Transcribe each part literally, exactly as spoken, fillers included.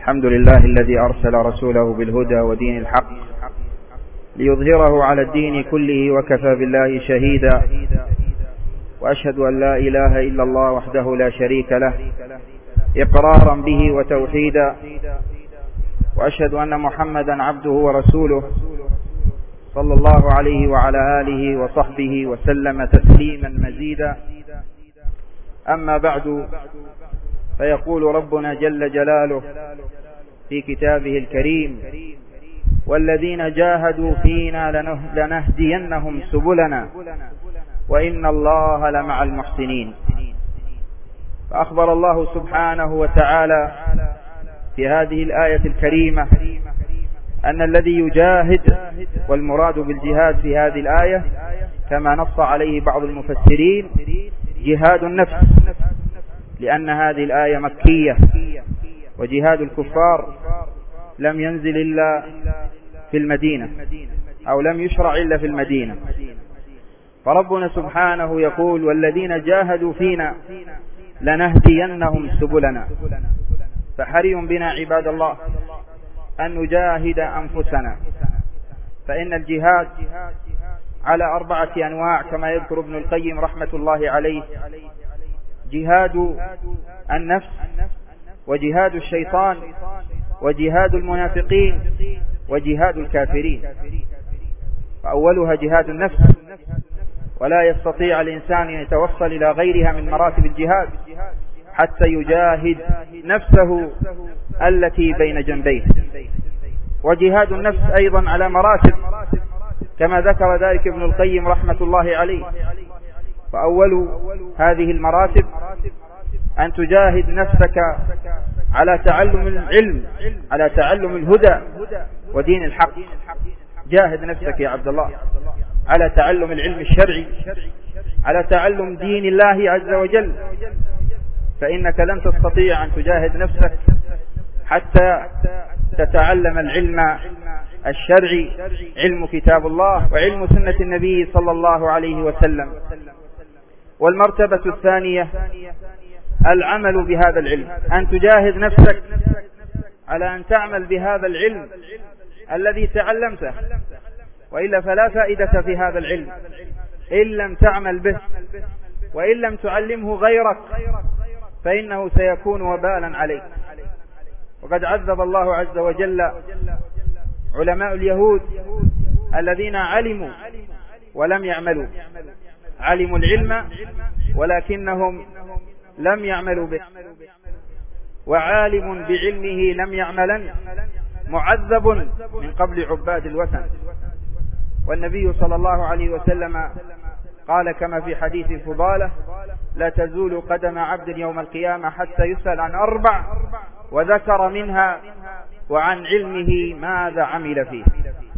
الحمد لله الذي أرسل رسوله بالهدى ودين الحق ليظهره على الدين كله وكفى بالله شهيدا، وأشهد أن لا إله إلا الله وحده لا شريك له إقرارا به وتوحيدا، وأشهد أن محمدا عبده ورسوله صلى الله عليه وعلى آله وصحبه وسلم تسليما مزيدا. أما بعد، فيقول ربنا جل جلاله في كتابه الكريم: والذين جاهدوا فينا لنهدينهم سبلنا وإن الله لمع المحسنين. فأخبر الله سبحانه وتعالى في هذه الآية الكريمة أن الذي يجاهد، والمراد بالجهاد في هذه الآية كما نص عليه بعض المفسرين جهاد النفس، لأن هذه الآية مكية، وجهاد الكفار لم ينزل إلا في المدينة، أو لم يشرع إلا في المدينة. فربنا سبحانه يقول: والذين جاهدوا فينا لنهدينهم سبلنا. فحري بنا عباد الله أن نجاهد أنفسنا، فإن الجهاد على أربعة أنواع كما يذكر ابن القيم رحمة الله عليه: جهاد النفس، وجهاد الشيطان، وجهاد المنافقين، وجهاد الكافرين. فأولها جهاد النفس، ولا يستطيع الإنسان أن يتوصل إلى غيرها من مراتب الجهاد حتى يجاهد نفسه التي بين جنبيه. وجهاد النفس أيضا على مراتب كما ذكر ذلك ابن القيم رحمة الله عليه. فأول هذه المراتب أن تجاهد نفسك على تعلم العلم، على تعلم الهدى ودين الحق. جاهد نفسك يا عبد الله على تعلم العلم الشرعي، على تعلم دين الله عز وجل، فإنك لن تستطيع أن تجاهد نفسك حتى تتعلم العلم الشرعي، علم كتاب الله وعلم سنة النبي صلى الله عليه وسلم. والمرتبة الثانية العمل بهذا العلم، أن تجاهد نفسك على أن تعمل بهذا العلم الذي تعلمته، وإلا فلا فائدة في هذا العلم إن لم تعمل به، وإن لم تعلمه غيرك فإنه سيكون وبالا عليك. وقد عذب الله عز وجل علماء اليهود الذين علموا ولم يعملوا، علموا العلم ولكنهم لم يعملوا به. وعالم بعلمه لم يعملا معذب من قبل عباد الوثن. والنبي صلى الله عليه وسلم قال كما في حديث الفضالة: لا تزول قدم عبد يوم القيامة حتى يسأل عن أربع، وذكر منها وعن علمه ماذا عمل فيه.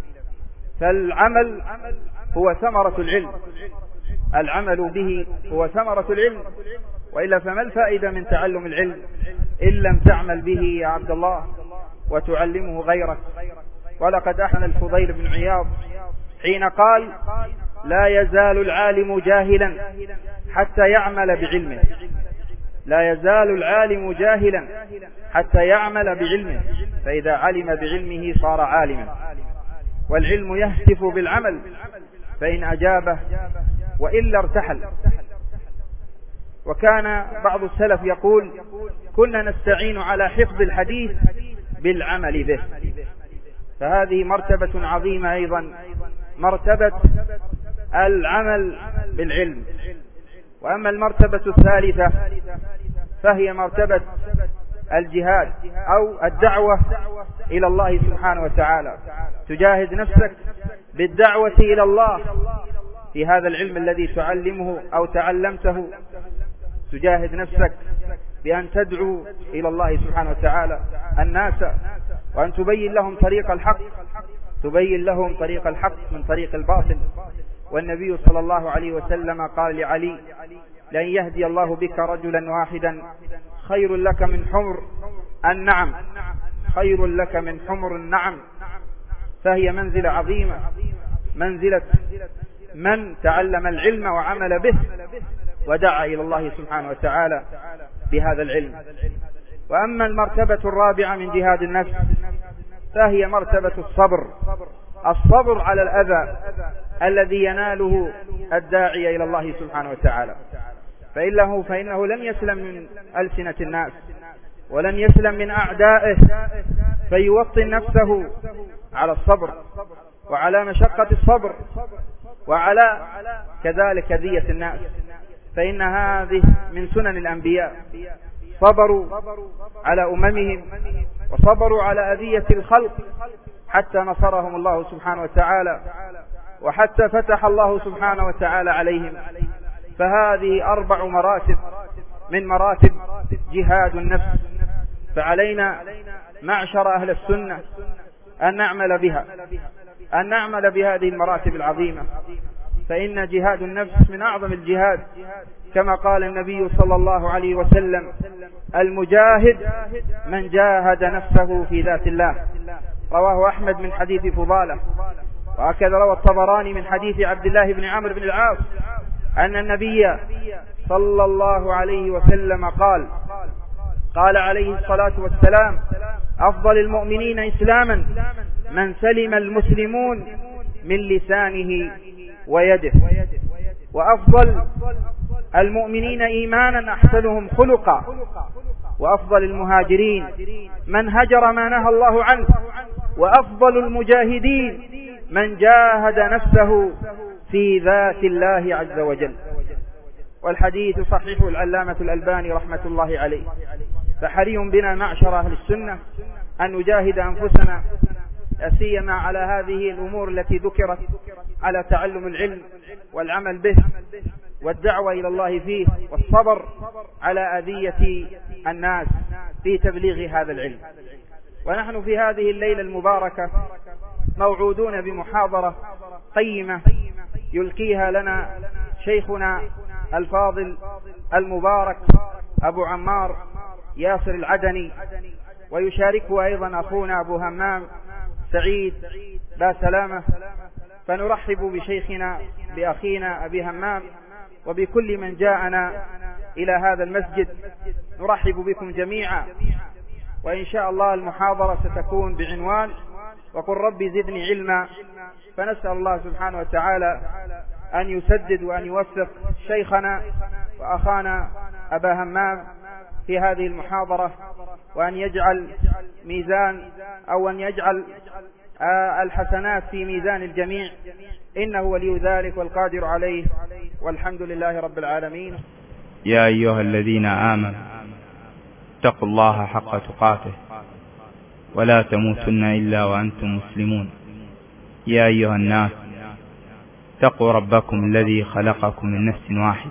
فالعمل هو ثمرة العلم، العمل به هو ثمرة العلم، وإلا فما الفائدة من تعلم العلم إن لم تعمل به يا عبد الله وتعلمه غيرك. ولقد أحن الفضيل بن عياض حين قال: لا يزال العالم جاهلا حتى يعمل بعلمه. لا يزال العالم جاهلا حتى يعمل بعلمه، فإذا علم بعلمه صار عالما. والعلم يهتف بالعمل، فإن أجابه وإلا ارتحل. وكان بعض السلف يقول: كنا نستعين على حفظ الحديث بالعمل به. فهذه مرتبة عظيمة أيضا، مرتبة العمل بالعلم. وأما المرتبة الثالثة فهي مرتبة الجهاد أو الدعوة إلى الله سبحانه وتعالى. تجاهد نفسك بالدعوة إلى الله في هذا العلم الذي تعلمه أو تعلمته. تجاهد نفسك بأن تدعو إلى الله سبحانه وتعالى الناس، وأن تبين لهم طريق الحق، تبين لهم طريق الحق من طريق الباطل. والنبي صلى الله عليه وسلم قال لعلي: لن يهدي الله بك رجلا واحدا خير لك من حمر النعم، خير لك من حمر النعم. فهي منزلة عظيمة، منزلة من تعلم العلم وعمل به ودعا إلى الله سبحانه وتعالى بهذا العلم. وأما المرتبة الرابعة من جهاد النفس فهي مرتبة الصبر، الصبر على الأذى الذي يناله الداعي إلى الله سبحانه وتعالى، فإنه, فإنه لن يسلم من ألسنة الناس ولن يسلم من أعدائه، فيوطن نفسه على الصبر وعلى مشقة الصبر وعلى كذلك أذية الناس، فإن هذه من سنن الأنبياء، صبروا على أممهم وصبروا على أذية الخلق حتى نصرهم الله سبحانه وتعالى وحتى فتح الله سبحانه وتعالى عليهم. فهذه أربع مراتب من مراتب جهاد النفس، فعلينا معشر أهل السنة أن نعمل بها، أن نعمل بهذه المراتب العظيمة، فإن جهاد النفس من أعظم الجهاد، كما قال النبي صلى الله عليه وسلم: المجاهد من جاهد نفسه في ذات الله، رواه أحمد من حديث فضالة، وهكذا روى الطبراني من حديث عبد الله بن عمرو بن العاص أن النبي صلى الله عليه وسلم قال قال عليه الصلاة والسلام: أفضل المؤمنين إسلاما من سلم المسلمون من لسانه ويده، وأفضل المؤمنين إيمانا أحسنهم خلقا، وأفضل المهاجرين من هجر ما نهى الله عنه، وأفضل المجاهدين من جاهد نفسه في ذات الله عز وجل. والحديث صحيح العلامة الألباني رحمة الله عليه. فحري بنا معشر أهل السنة أن نجاهد أنفسنا، سيما على هذه الأمور التي ذكرت، على تعلم العلم والعمل به والدعوة إلى الله فيه، والصبر على أذية الناس في تبليغ هذا العلم. ونحن في هذه الليلة المباركة موعودون بمحاضرة قيمة يلقيها لنا شيخنا الفاضل المبارك أبو عمار ياسر العدني، ويشاركه أيضا أخونا أبو همام سعيد با سلامة. فنرحب بشيخنا بأخينا أبي همام وبكل من جاءنا إلى هذا المسجد، نرحب بكم جميعا. وإن شاء الله المحاضرة ستكون بعنوان وقل ربي زدني علما، فنسأل الله سبحانه وتعالى أن يسدد وأن يوفق شيخنا وأخانا أبا همام في هذه المحاضرة، وأن يجعل ميزان أو أن يجعل الحسنات في ميزان الجميع، إنه ولي ذلك والقادر عليه، والحمد لله رب العالمين. يا أيها الذين آمنوا اتقوا الله حق تقاته ولا تموتن إلا وأنتم مسلمون. يا أيها الناس اتقوا ربكم الذي خلقكم من نفس واحدة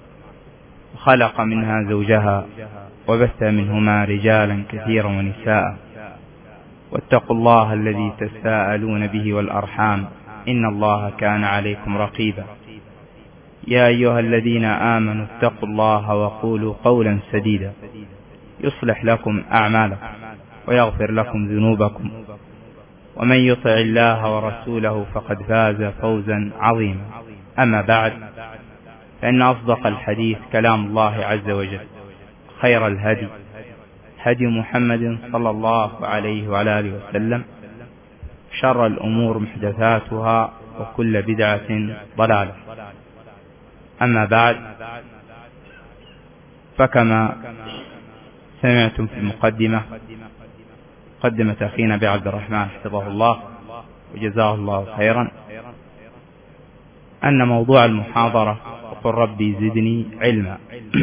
وخلق منها زوجها وبث منهما رجالا كثيرا ونساء، واتقوا الله الذي تساءلون به والأرحام إن الله كان عليكم رقيبا. يا أيها الذين آمنوا اتقوا الله وقولوا قولا سديدا يصلح لكم أعمالكم ويغفر لكم ذنوبكم، ومن يطع الله ورسوله فقد فاز فوزا عظيما. أما بعد، فإن أصدق الحديث كلام الله عز وجل، خير الهدي هدي محمد صلى الله عليه وعلى آله وسلم، شر الأمور محدثاتها وكل بدعة ضلالة. أما بعد، فكما سمعتم في المقدمة مقدمة أخينا أبي عبد الرحمن حفظه الله وجزاه الله خيرا، أن موضوع المحاضرة وقل ربي زدني علما.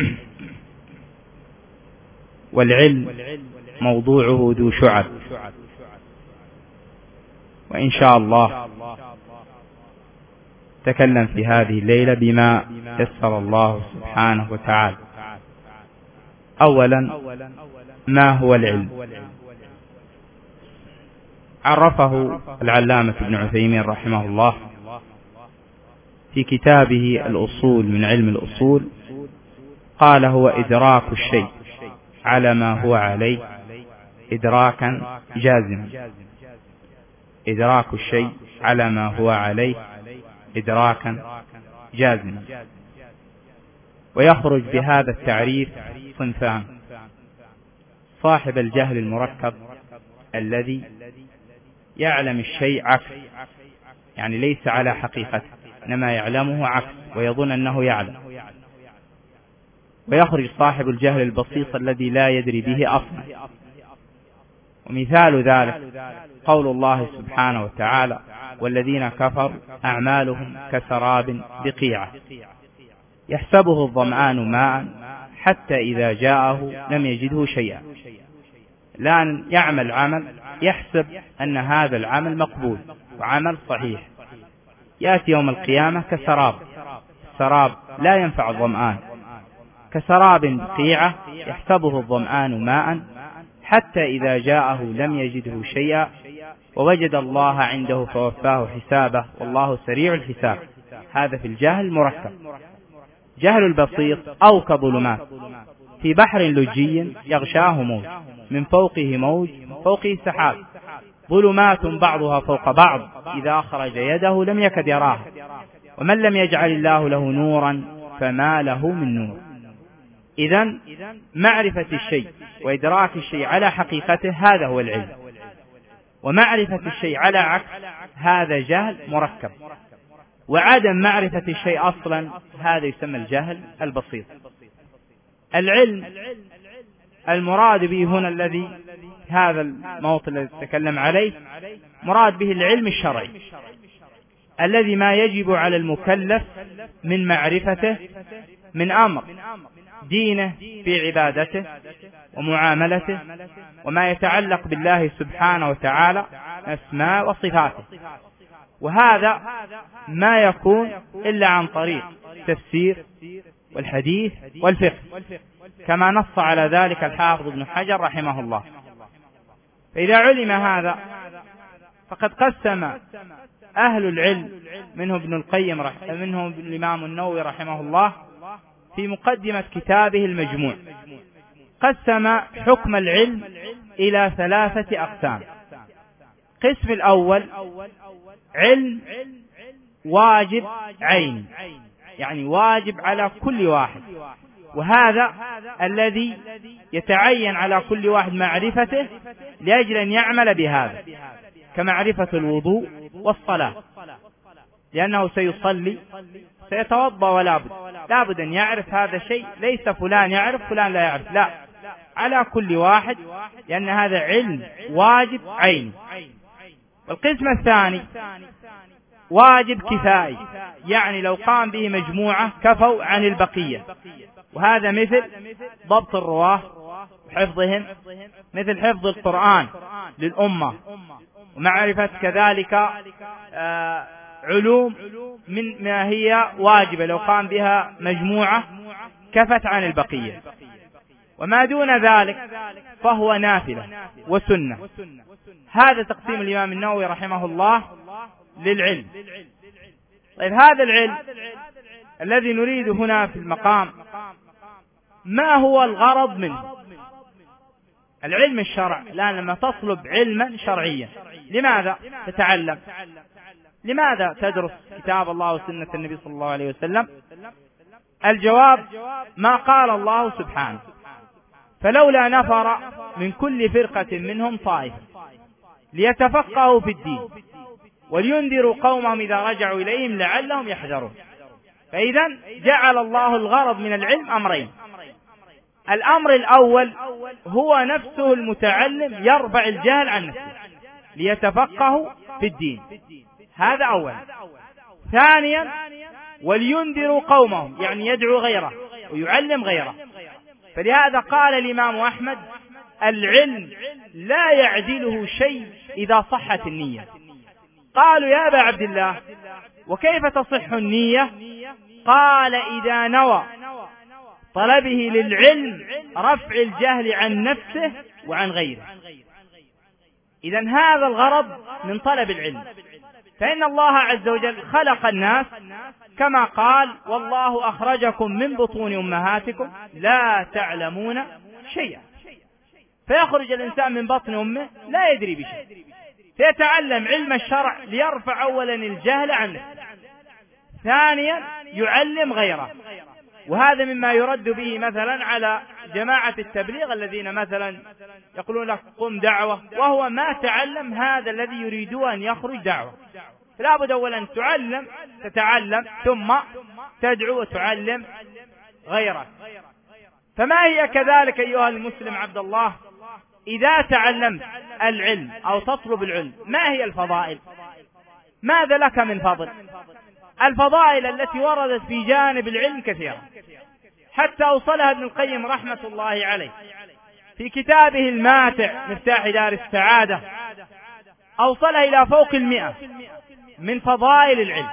والعلم موضوعه ذو شعب، وإن شاء الله تكلم في هذه الليلة بما يسر الله سبحانه وتعالى. أولا، ما هو العلم؟ عرفه العلامة ابن عثيمين رحمه الله في كتابه الأصول من علم الأصول، قال: هو إدراك الشيء على ما هو عليه إدراكا جازما. إدراك الشيء على ما هو عليه إدراكا جازما. ويخرج بهذا التعريف صنفان: صاحب الجهل المركب الذي يعلم الشيء عكس، يعني ليس على حقيقته، إنما يعلمه عكس ويظن أنه يعلم. ويخرج صاحب الجهل البسيط الذي لا يدري به أصلا. ومثال ذلك قول الله سبحانه وتعالى: والذين كفروا أعمالهم كسراب بقيعة يحسبه الظمآن ماء حتى إذا جاءه لم يجده شيئا. لأن يعمل عمل يحسب أن هذا العمل مقبول وعمل صحيح، يأتي يوم القيامة كسراب، سراب لا ينفع الظمآن، كسراب بقيعة يحسبه الظمآن ماء حتى إذا جاءه لم يجده شيئا ووجد الله عنده فوفاه حسابه والله سريع الحساب. هذا في الجهل المركب. جهل البسيط أو كظلمات في بحر لجي يغشاه موج من فوقه موج من فوقه سحاب، ظلمات بعضها فوق بعض إذا أخرج يده لم يكد يراها، ومن لم يجعل الله له نورا فما له من نور. إذن معرفة الشيء وإدراك الشيء على حقيقته هذا هو العلم، ومعرفة الشيء على عكس هذا جهل مركب، وعدم معرفة الشيء أصلا هذا يسمى الجهل البسيط. العلم المراد به هنا الذي هذا الموطن الذي تكلم عليه مراد به العلم الشرعي الذي ما يجب على المكلف من معرفته من أمر دينه في عبادته ومعاملته وما يتعلق بالله سبحانه وتعالى أسماء وصفاته، وهذا ما يكون إلا عن طريق التفسير والحديث والفقه كما نص على ذلك الحافظ ابن حجر رحمه الله. فإذا علم هذا فقد قسم أهل العلم منه ابن القيم رح... منه الإمام النووي رحمه الله في مقدمة كتابه المجموع، قسم حكم العلم إلى ثلاثة أقسام. قسم الأول علم واجب عيني، يعني واجب على كل واحد، وهذا الذي يتعين على كل واحد معرفته لأجل أن يعمل بهذا، كمعرفة الوضوء والصلاة، لأنه سيصلي سيتوضأ ولا بد لا بد أن يعرف هذا الشيء، ليس فلان يعرف فلان لا يعرف، لا، على كل واحد، لأن هذا علم واجب عيني. والقسم الثاني واجب كفائي، يعني لو قام به مجموعة كفوا عن البقية، وهذا مثل ضبط الرواه وحفظهم، مثل حفظ القرآن للأمة، ومعرفة كذلك آه علوم من ما هي واجبة لو قام بها مجموعة كفت عن البقية، وما دون ذلك فهو نافلة وسنة. هذا تقسيم الإمام النووي رحمه الله للعلم. طيب هذا العلم الذي نريد هنا في المقام ما هو الغرض منه؟ العلم الشرع، الآن لما تطلب علما شرعيا لماذا تتعلم؟ لماذا تدرس كتاب الله وسنة النبي صلى الله عليه وسلم؟ الجواب ما قال الله سبحانه: فلولا نفر من كل فرقة منهم طائفة ليتفقهوا في الدين ولينذروا قومهم إذا رجعوا إليهم لعلهم يحذرون. فإذا جعل الله الغرض من العلم أمرين: الأمر الأول هو نفسه المتعلم يرفع الجهل عن نفسه ليتفقهوا في الدين، هذا أولا. ثانيا ولينذروا قومهم، يعني يدعو غيره ويعلم غيره. فلهذا قال الإمام أحمد: العلم لا يعدله شيء إذا صحت النية. قالوا يا أبا عبد الله وكيف تصح النية؟ قال: إذا نوى طلبه للعلم رفع الجهل عن نفسه وعن غيره. إذن هذا الغرض من طلب العلم، فإن الله عز وجل خلق الناس كما قال: والله أخرجكم من بطون أمهاتكم لا تعلمون شيئا. فيخرج الإنسان من بطن أمه لا يدري بشيء، فيتعلم علم الشرع ليرفع أولا الجهل عن نفسه، ثانيا يعلم غيره، وهذا مما يرد به مثلا على جماعة التبليغ الذين مثلا يقولون لك قم دعوة، وهو ما تعلم هذا الذي يريدون أن يخرج دعوة. فلا بد أولا أن تعلم تتعلم ثم تدعو وتعلم غيرك. فما هي كذلك أيها المسلم عبد الله إذا تعلمت العلم أو تطلب العلم، ما هي الفضائل؟ ماذا لك من فضل؟ الفضائل التي وردت في جانب العلم كثيرة، حتى أوصلها ابن القيم رحمة الله عليه في كتابه الماتع مفتاح دار السعادة، أوصلها إلى فوق المئة من فضائل العلم.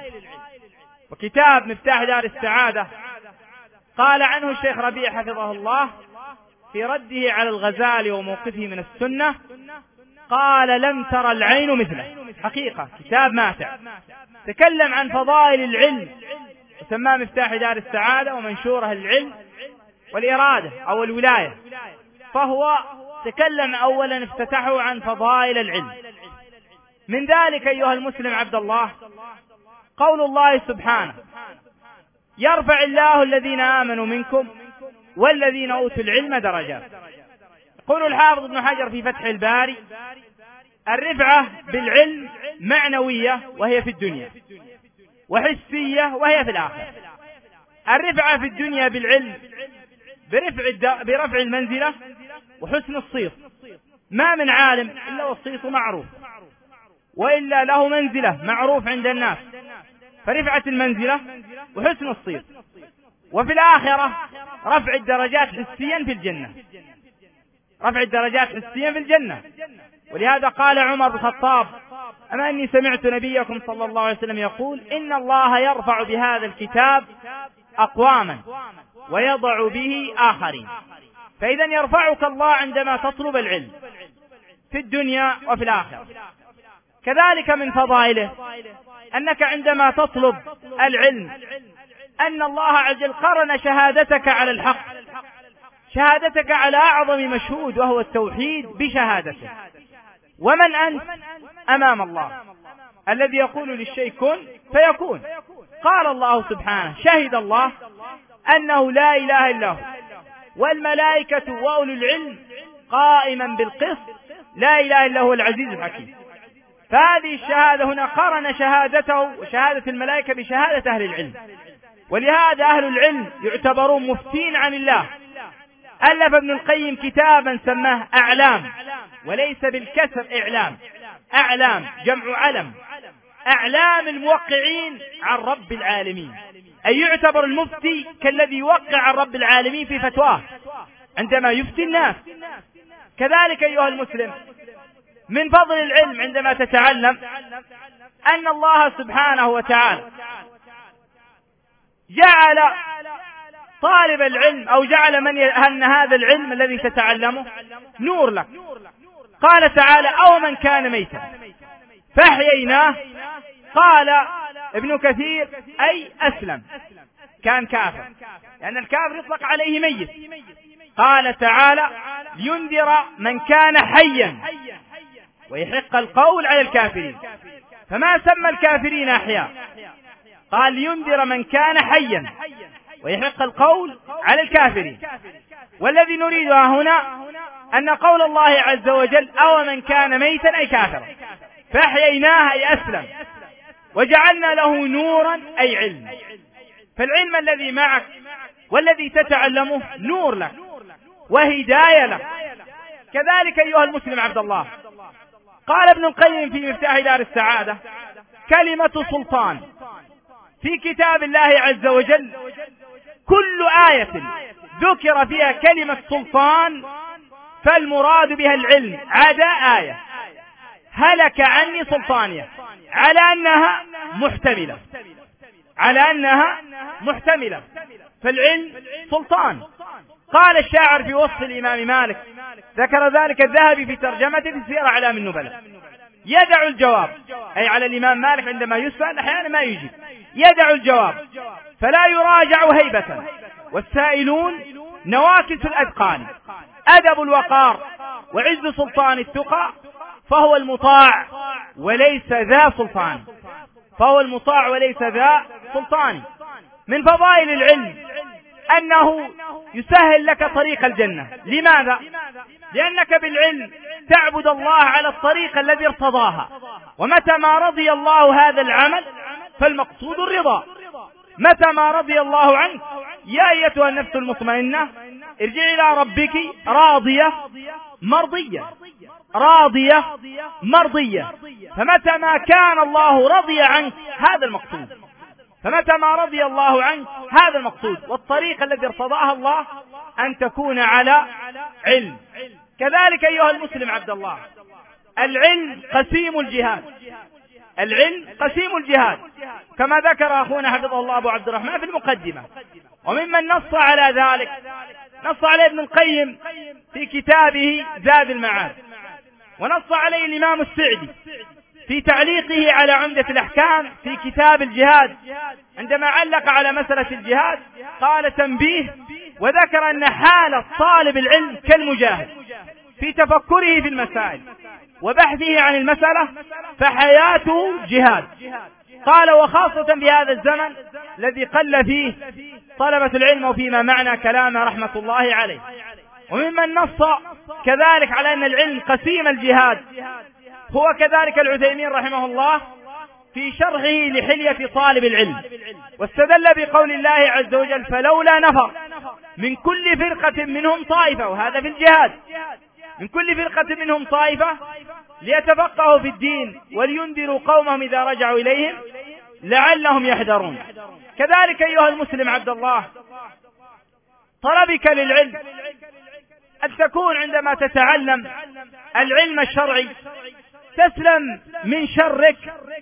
وكتاب مفتاح دار السعادة قال عنه الشيخ ربيع حفظه الله في رده على الغزالي وموقفه من السنة، قال لم ترى العين مثله. حقيقة كتاب ماتع تكلم عن فضائل العلم، وسماه مفتاح دار السعادة، ومنشوره العلم والإرادة أو الولاية. فهو تكلم أولا افتتحه عن فضائل العلم. من ذلك أيها المسلم عبد الله قول الله سبحانه: يرفع الله الذين آمنوا منكم والذين أوتوا العلم درجات. يقول الحافظ ابن حجر في فتح الباري: الرفعة بالعلم معنوية وهي في الدنيا، وحسية وهي في الآخرة. الرفعة في الدنيا بالعلم برفع, برفع المنزلة وحسن الصيت. ما من عالم إلا والصيت معروف، وإلا له منزلة معروف عند الناس، فرفعة المنزلة وحسن الصيت. وفي الآخرة رفع الدرجات حسيا في الجنة، رفع الدرجات حسيا في الجنة. ولهذا قال عمر بن الخطاب: أما أني سمعت نبيكم صلى الله عليه وسلم يقول إن الله يرفع بهذا الكتاب أقواما ويضع به آخرين. فإذا يرفعك الله عندما تطلب العلم في الدنيا وفي الآخرة. كذلك من فضائله أنك عندما تطلب العلم أن الله عز وجل قرن شهادتك على الحق، شهادتك على أعظم مشهود وهو التوحيد بشهادته. ومن أنت أمام الله الذي يقول للشيء كن فيكون. قال الله سبحانه: شهد الله أنه لا إله إلا هو والملائكة وأولو العلم قائما بالقسط لا إله إلا هو العزيز الحكيم. فهذه الشهادة هنا قرن شهادته وشهادة الملائكة بشهادة أهل العلم. ولهذا أهل العلم يعتبرون مفتين عن الله. ألف ابن القيم كتابا سماه أعلام، وليس بالكسر إعلام، أعلام جمع علم، أعلام الموقعين عن رب العالمين. أي يعتبر المفتي كالذي يوقع عن رب العالمين في فتواه عندما يفتي الناس. كذلك أيها المسلم من فضل العلم عندما تتعلم أن الله سبحانه وتعالى جعل طالب العلم أو جعل من أن هذا العلم الذي تتعلمه نور لك. قال تعالى: أو من كان ميتا فأحييناه. قال ابن كثير: أي أسلم، كان كافر، لأن الكافر يطلق عليه ميت. قال تعالى: لينذر من كان حيا ويحق القول على الكافرين. فما سمى الكافرين أحياء، قال لينذر من كان حيا ويحق القول على الكافرين. والذي نريدها هنا أن قول الله عز وجل: أو من كان ميتا أي كافرا، فأحييناه أي أسلم، وجعلنا له نورا أي علم. فالعلم الذي معك والذي تتعلمه نور لك وهداية لك. كذلك أيها المسلم عبد الله قال ابن القيم في مفتاح دار السعادة: كلمة سلطان في كتاب الله عز وجل كل آية ذكر فيها كلمة سلطان فالمراد بها العلم عدا آية هلك عني سلطانية، على أنها محتملة، على أنها محتملة. فالعلم سلطان. قال الشاعر في وصف الإمام مالك، ذكر ذلك الذهبي في ترجمته في سير أعلام النبلاء: يدع الجواب، أي على الإمام مالك عندما يسأل أحيانا ما يجيب، يدع الجواب فلا يراجع هيبة، والسائلون نواكس الأذقان، أدب الوقار وعز سلطان التقى، فهو المطاع وليس ذا سلطان، فهو المطاع وليس ذا سلطان. من فضائل العلم أنه يسهل لك طريق الجنة. لماذا؟ لأنك بالعلم تعبد الله على الطريق الذي ارتضاها، ومتى ما رضي الله هذا العمل فالمقصود الرضا. متى ما رضي الله عنك يا أيتها النفس المطمئنة ارجعي إلى ربك راضية مرضية، راضية مرضية. فمتى ما كان الله رضي عنك هذا المقصود، فمتى ما رضي الله عنك هذا المقصود. والطريق الذي ارتضاها الله أن تكون على علم. كذلك أيها المسلم عبد الله، العلم قسيم الجهاد، العلم قسيم الجهاد كما ذكر أخونا حفظه الله أبو عبد الرحمن في المقدمة. وممن نص على ذلك نص عليه ابن القيم في كتابه زاد المعاد، ونص عليه الإمام السعدي في تعليقه على عمدة الأحكام في كتاب الجهاد، عندما علق على مسألة الجهاد قال تنبيه، وذكر أن حالة طالب العلم كالمجاهد في تفكره في المسائل وبحثه عن المسألة، فحياته جهاد. قال وخاصة في هذا الزمن الذي قل فيه طلبة العلم وفيما معنى كلامه رحمة الله عليه. وممن نص كذلك على أن العلم قسيم الجهاد هو كذلك العثيمين رحمه الله في شرحه لحلية طالب العلم، واستدل بقول الله عز وجل فلولا نفر من كل فرقة منهم طائفة، وهذا في الجهاد، من كل فرقة منهم طائفة ليتفقهوا في الدين ولينذروا قومهم إذا رجعوا إليهم لعلهم يحذرون. كذلك أيها المسلم عبد الله، طلبك للعلم أن تكون عندما تتعلم العلم الشرعي تسلم من شرك،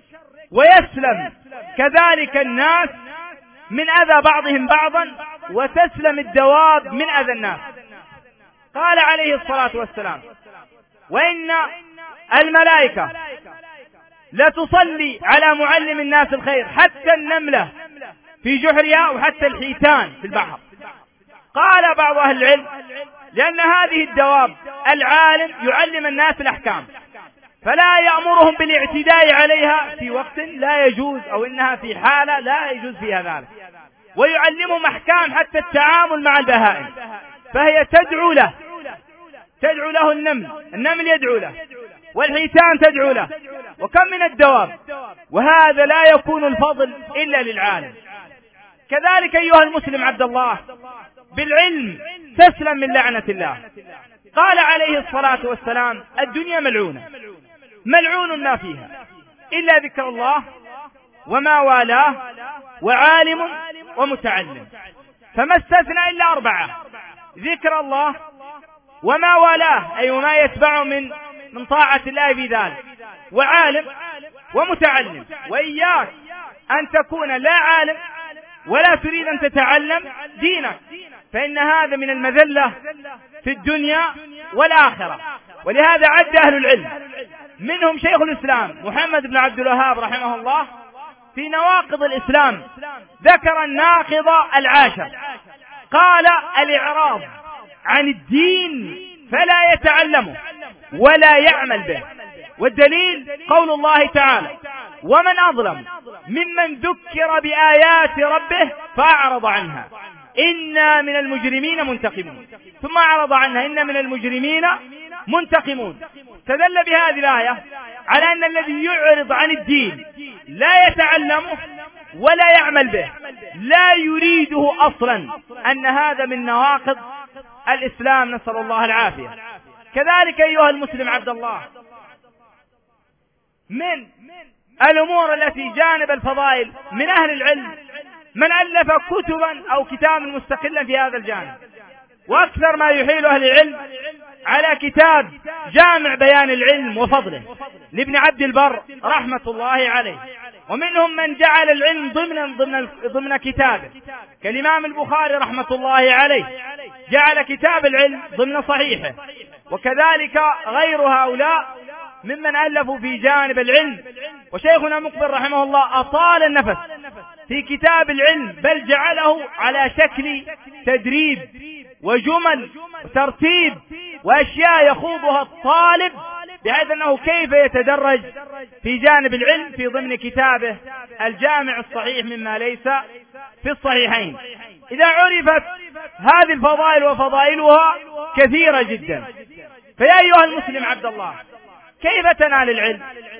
ويسلم كذلك الناس من أذى بعضهم بعضا، وتسلم الدواب من أذى الناس. قال عليه الصلاة والسلام وإن الملائكة لا تصلي على معلم الناس الخير حتى النملة في جحرها وحتى الحيتان في البحر. قال بعض أهل العلم لأن هذه الدواب العالم يعلم الناس الأحكام، فلا يأمرهم بالاعتداء عليها في وقت لا يجوز، أو إنها في حالة لا يجوز فيها ذلك، ويعلمهم أحكام حتى التعامل مع البهائم، فهي تدعو له، تدعو له النمل، النمل يدعو له، والحيتان تدعو له، وكم من الدواب. وهذا لا يكون الفضل إلا للعالم. كذلك أيها المسلم عبد الله، بالعلم تسلم من لعنة الله. قال عليه الصلاة والسلام الدنيا ملعونة، ملعون ما فيها إلا ذكر الله وما والاه وعالم ومتعلم، فما استثنى إلا أربعة: ذكر الله وما والاه أي وما يتبع من من طاعة الله في ذلك، وعالم ومتعلم. وإياك أن تكون لا عالم ولا تريد أن تتعلم دينك، فإن هذا من المذلة في الدنيا والآخرة. ولهذا عد أهل العلم منهم شيخ الإسلام محمد بن عبد الوهاب رحمه الله في نواقض الإسلام ذكر الناقض العاشر، قال الإعراض عن الدين فلا يتعلمه ولا يعمل به. والدليل قول الله تعالى: ومن أظلم ممن ذكر بآيات ربه فأعرض عنها إنا من المجرمين منتقمون. ثم أعرض عنها إنا من المجرمين منتقمون. تدل بهذه الآية على أن الذي يعرض عن الدين لا يتعلمه ولا يعمل به لا يريده أصلا، أن هذا من نواقض الإسلام، نسأل الله العافية. كذلك أيها المسلم عبد الله، من الأمور التي جانب الفضائل من أهل العلم من ألف كتبا أو كتابا مستقلا في هذا الجانب، وأكثر ما يحيل أهل العلم على كتاب جامع بيان العلم وفضله لابن عبد البر رحمة الله عليه. ومنهم من جعل العلم ضمن ضمن ضمن كتابه كالإمام البخاري رحمة الله عليه جعل كتاب العلم ضمن صحيحه، وكذلك غير هؤلاء ممن ألفوا في جانب العلم. وشيخنا مقبل رحمه الله أطال النفس في كتاب العلم، بل جعله على شكل تدريب وجمل وترتيب وأشياء يخوضها الطالب، بحيث أنه كيف يتدرج في جانب العلم في ضمن كتابه الجامع الصحيح مما ليس في الصحيحين. إذا عرفت هذه الفضائل وفضائلها كثيرة جدا. فيا أيها المسلم عبد الله، كيف تنال العلم؟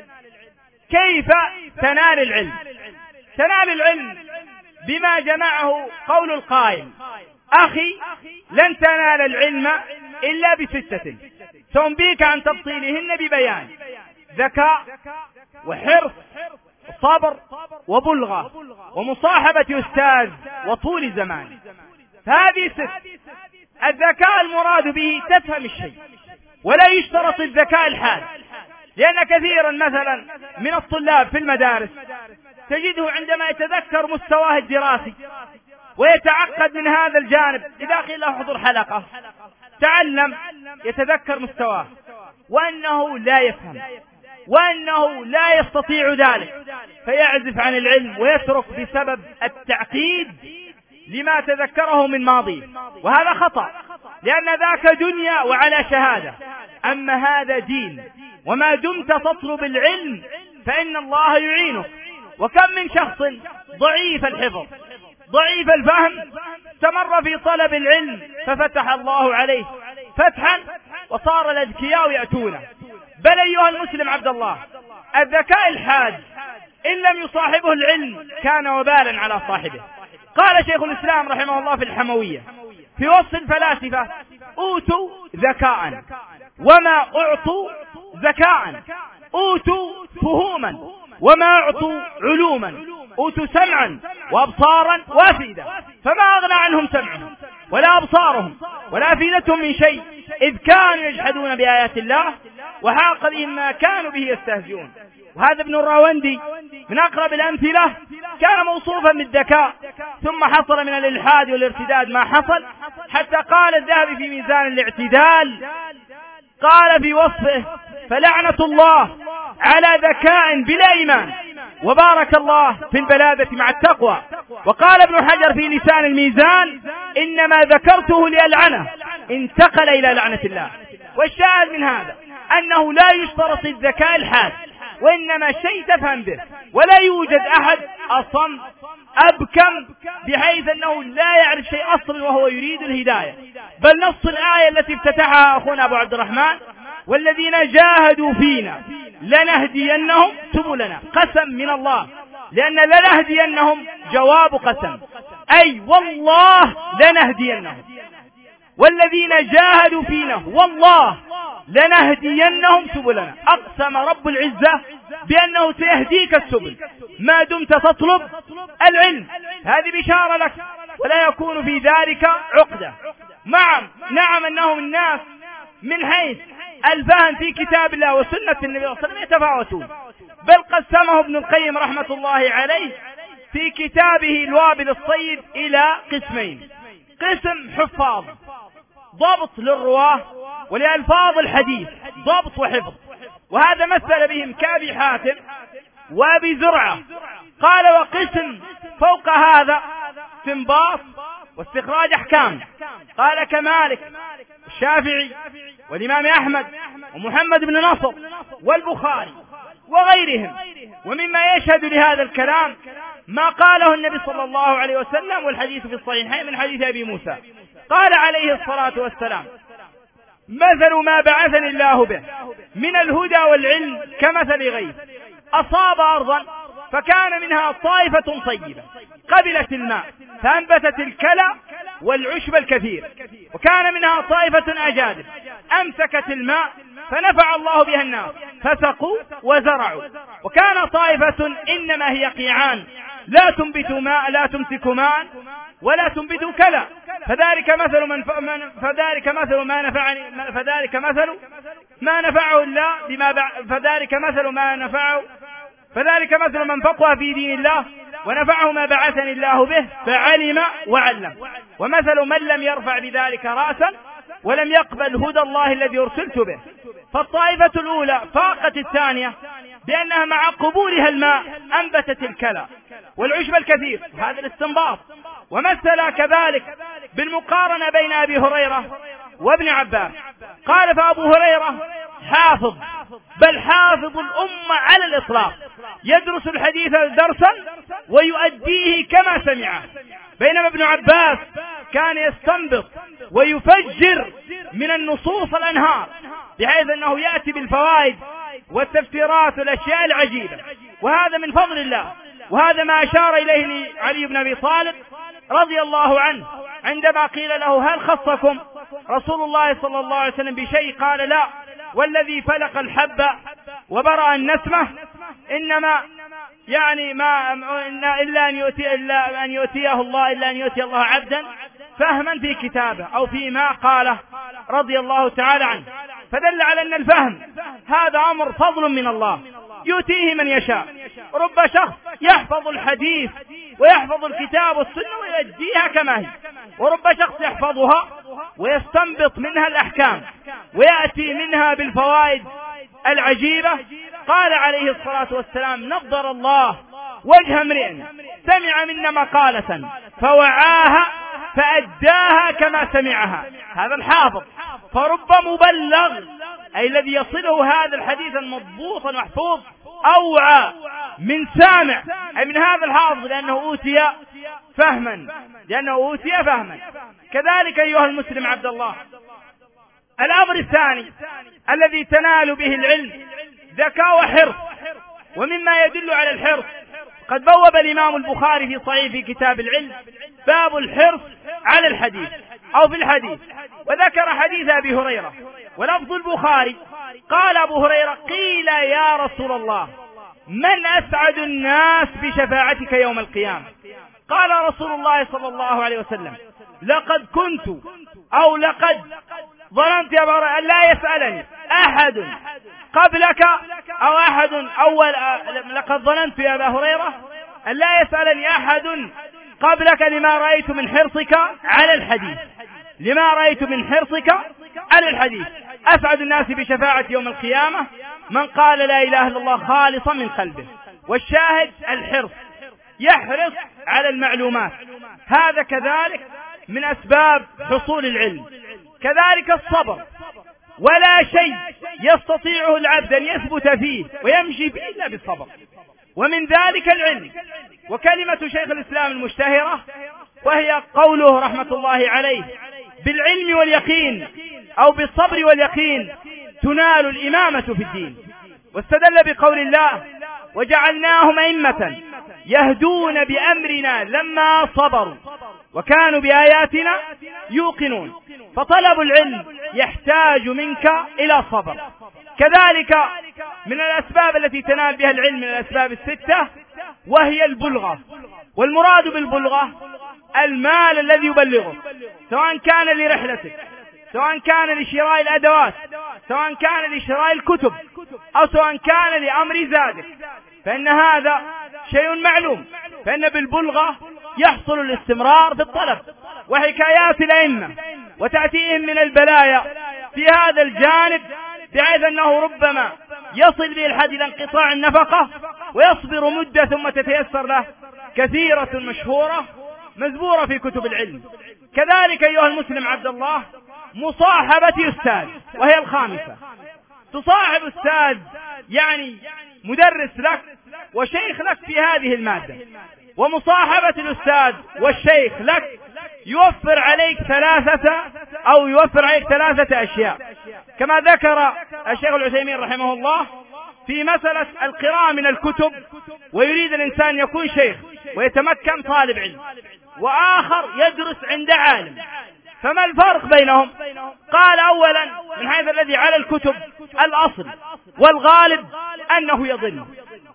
كيف تنال العلم؟ تنال العلم بما جمعه قول القائل: أخي لن تنال العلم إلا بستة سأنبيك عن تفصيلهن ببيان: ذكاء، وحرص، وصبر، وبلغة، ومصاحبة أستاذ، وطول زمان. فهذه ست. الذكاء المراد به تفهم الشيء، ولا يشترط الذكاء الحاد، لأن كثيرا مثلا من الطلاب في المدارس تجده عندما يتذكر مستواه الدراسي ويتعقد من هذا الجانب، إذا قيل له احضر حلقة تعلم يتذكر مستواه، وأنه لا يفهم، وأنه لا يستطيع ذلك، فيعزف عن العلم ويترك بسبب التعقيد لما تذكره من ماضي. وهذا خطأ، لأن ذاك دنيا وعلى شهادة، أما هذا دين. وما دمت تطلب العلم فإن الله يعينك. وكم من شخص ضعيف الحفظ ضعيف الفهم استمر في طلب العلم ففتح الله عليه فتحا وصار الأذكياء يأتونه. بل أيها المسلم عبد الله، الذكاء الحاد إن لم يصاحبه العلم كان وبالا على صاحبه. قال شيخ الإسلام رحمه الله في الحموية في وصف الفلاسفة: أوتوا ذكاء وما أعطوا ذكاء، أوتوا فهوما وما أعطوا علوما، أوتوا سمعا وأبصارا وأفئدة فما أغنى عنهم سمعهم ولا أبصارهم ولا أفئدتهم من شيء، إذ كانوا يجحدون بآيات الله وحاق بهم ما كانوا به يستهزئون. وهذا ابن الراوندي من أقرب الأمثلة، كان موصوفا بالذكاء، ثم حصل من الإلحاد والارتداد ما حصل، حتى قال الذهبي في ميزان الاعتدال، قال في وصفه: فلعنة الله على ذكاء بلا إيمان، وبارك الله في البلادة مع التقوى. وقال ابن حجر في لسان الميزان: إنما ذكرته لألعنه، انتقل إلى لعنة الله. والشاهد من هذا أنه لا يشترط الذكاء الحاد، وإنما شيء تفهم به. ولا يوجد أحد أصم أبكم بحيث أنه لا يعرف شيء أصلا وهو يريد الهداية. بل نص الآية التي افتتحها أخونا أبو عبد الرحمن: والذين جاهدوا فينا لنهدينهم سبلنا، قسم من الله، لأن لنهدينهم جواب قسم، أي والله لنهدينهم. والذين جاهدوا فينا والله لنهدينهم سبلنا، أقسم رب العزة بأنه سيهديك السبل ما دمت تطلب العلم. هذه بشارة لك، ولا يكون في ذلك عقدة. نعم نعم أنهم الناس من حيث الفهم في كتاب الله وسنة النبي صلى الله عليه وسلم يتفاوتون. بل قسمه ابن القيم رحمة الله عليه في كتابه الوابل الصيد إلى قسمين: قسم حفاظ ضبط للرواه ولألفاظ الحديث ضبط وحفظ، وهذا مثل بهم كأبي حاتم وأبي زرعة. قال: وقسم فوق هذا استنباط واستخراج أحكام، قال: كمالك الشافعي والإمام أحمد ومحمد بن نصر والبخاري وغيرهم. ومما يشهد لهذا الكلام ما قاله النبي صلى الله عليه وسلم، والحديث في الصحيحين من حديث أبي موسى، قال عليه الصلاة والسلام: مثل ما بعثني الله به من الهدى والعلم كمثل غيث أصاب أرضا فكان منها طائفة طيبة قبلت الماء فأنبتت الكلى والعشب الكثير، وكان منها طائفة أجادب أمسكت الماء فنفع الله بها الناس فسقوا وزرعوا، وكان طائفة إنما هي قيعان لا تنبت ماء لا تمسك ماء ولا تنبت كلى، فذلك مثل من فذلك مثل ما نفعني فذلك مثل ما نفعه الله بما فذلك مثل ما نفعه فذلك مثل من فقه في دين الله ونفعه ما بعثني الله به فعلم وعلم، ومثل من لم يرفع بذلك رأسا ولم يقبل هدى الله الذي أرسلت به. فالطائفة الأولى فاقت الثانية بأنها مع قبولها الماء أنبتت الكلى والعشب الكثير، هذا الاستنباط. ومثل كذلك بالمقارنة بين أبي هريرة وابن عباس، قال: فأبو هريرة حافظ بل حافظ الأمة على الإطلاق، يدرس الحديث درسا ويؤديه كما سمعه. بينما ابن عباس كان يستنبط ويفجر من النصوص الأنهار، بحيث أنه يأتي بالفوائد والتفسيرات والأشياء العجيبة، وهذا من فضل الله. وهذا ما أشار إليه علي بن أبي طالب رضي الله عنه عندما قيل له: هل خصكم رسول الله صلى الله عليه وسلم بشيء؟ قال: لا، والذي فلق الحب وبرأ النسمة إنما يعني ما إلا أن يؤتي إلا أن يؤتيه الله إلا أن يؤتي الله عبدا فهما في كتابه أو فيما قاله رضي الله تعالى عنه. فدل على أن الفهم هذا أمر فضل من الله يؤتيه من يشاء. رب شخص يحفظ الحديث ويحفظ الكتاب والسنة ويؤديها كما هي، ورب شخص يحفظها ويستنبط منها الأحكام ويأتي منها بالفوائد العجيبة. قال عليه الصلاة والسلام: نضر الله وجه امرئ سمع منا مقالة فوعاها فأداها كما سمعها. هذا الحافظ. فرب مبلغ، أي الذي يصله هذا الحديث المضبوط المحفوظ، أوعى من سامع، أي من هذا الحافظ، لأنه أوتي فهما لأنه أوتي فهما. كذلك أيها المسلم عبد الله، الأمر الثاني الذي تنال به العلم ذكاء وحرص. ومما يدل على الحرص قد بوب الإمام البخاري في صحيح في كتاب العلم باب الحرص على الحديث أو في الحديث، وذكر حديث أبي هريرة، ولفظ البخاري قال أبو هريرة: قيل يا رسول الله من أسعد الناس بشفاعتك يوم القيامة؟ قال رسول الله صلى الله عليه وسلم: لقد كنت أو لقد ظننت يا أبا هريرة أن لا يسألني أحد قبلك أو أحد أول لقد ظننت يا أبا هريرة أن لا يسألني أحد قبلك لما رأيت من حرصك على الحديث لما رأيت من حرصك على الحديث أسعد الناس بشفاعة يوم القيامة من قال لا إله إلا الله خالصا من قلبه. والشاهد الحرص، يحرص على المعلومات، هذا كذلك من أسباب حصول العلم. كذلك الصبر، ولا شيء يستطيعه العبد أن يثبت فيه ويمشي فيه إلا بالصبر، ومن ذلك العلم. وكلمة شيخ الإسلام المشتهرة وهي قوله رحمة الله عليه: بالعلم واليقين أو بالصبر واليقين تنال الإمامة في الدين. واستدل بقول الله: وجعلناهم أئمة يهدون بأمرنا لما صبروا وكانوا بآياتنا يوقنون. فطلب العلم يحتاج منك إلى صبر. كذلك من الأسباب التي تنال بها العلم من الأسباب الستة وهي البلغة. والمراد بالبلغة المال الذي يبلغه، سواء كان لرحلتك، سواء كان لشراء الأدوات، سواء كان لشراء الكتب، أو سواء كان لأمر زادك، فإن هذا شيء معلوم. فإن بالبلغة يحصل الاستمرار في الطلب. وحكايات الأئمة وتأتيهم من البلايا في هذا الجانب، بحيث أنه ربما يصل به الحد إلى انقطاع النفقة ويصبر مدة ثم تتيسر له، كثيرة مشهورة مزبورة في كتب العلم. كذلك أيها المسلم عبد الله مصاحبة أستاذ، وهي الخامسة. تصاحب أستاذ يعني مدرس لك وشيخ لك في هذه المادة. ومصاحبة الأستاذ والشيخ لك يوفر عليك ثلاثة أو يوفر عليك ثلاثة أشياء، كما ذكر الشيخ العثيمين رحمه الله في مسألة القراءة من الكتب. ويريد الإنسان يكون شيخ ويتمكن طالب علم، وآخر يدرس عند عالم. فما الفرق بينهم؟ قال: أولا من حيث الذي على الكتب الأصل والغالب أنه يضل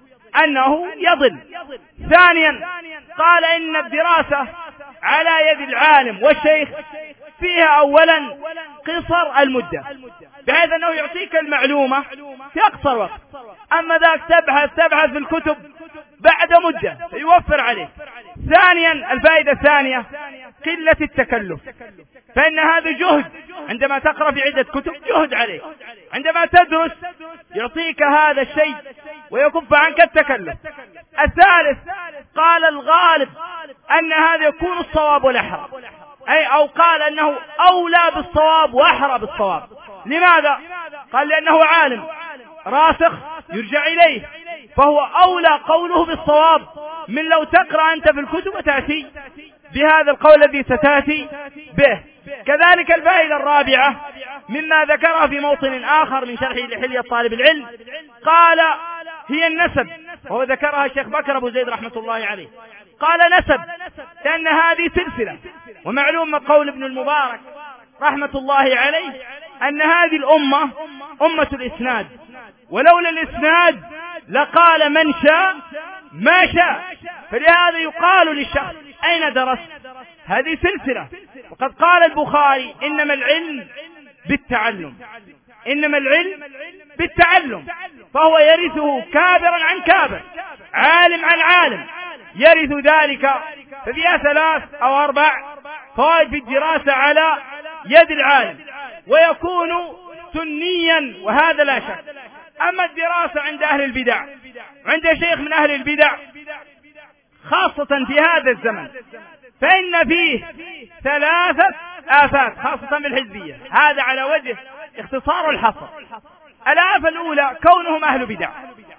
أنه يضل ثانيا قال: إن الدراسة على يد العالم والشيخ فيها أولا قصر المدة، بحيث أنه يعطيك المعلومة في أقصر وقت. أما ذاك تبحث تبحث في الكتب بعد مدة يوفر عليك. ثانيا الفائدة الثانية قلة التكلف، فإن هذا جهد عندما تقرأ في عدة كتب، جهد عليك. عندما تدرس يعطيك هذا الشيء ويكف عنك التكلف. الثالث قال: الغالب أن هذا يكون الصواب والأحرى، أي أو قال أنه أولى بالصواب وأحرى بالصواب. لماذا؟ قال: لأنه عالم. راسخ يرجع إليه، فهو أولى قوله بالصواب من لو تقرأ أنت في الكتب وتأتي بهذا القول الذي ستأتي به. كذلك الفائدة الرابعة مما ذكرها في موطن آخر من شرحه لحلية طالب العلم، قال هي النسب، وهو ذكرها الشيخ بكر أبو زيد رحمة الله عليه، قال نسب لأن هذه سلسلة، ومعلوم قول ابن المبارك رحمة الله عليه أن هذه الأمة أمة الإسناد، ولولا الإسناد لقال من شاء ما شاء، فلهذا يقال للشخص أين درست؟ هذه سلسلة. وقد قال البخاري إنما العلم بالتعلم، إنما العلم بالتعلم، فهو يرثه كابرا عن كابر، عالم عن عالم يرث ذلك. ففيها ثلاث أو أربع فوائد في الدراسة على يد العالم، ويكون سنيا وهذا لا شك. أما الدراسة عند أهل البدع، عند شيخ من أهل البدع خاصة في هذا الزمن، فإن فيه ثلاثة آفات خاصة بالحزبية، هذا على وجه اختصار الحصر. الآفة الأولى كونهم أهل بدع،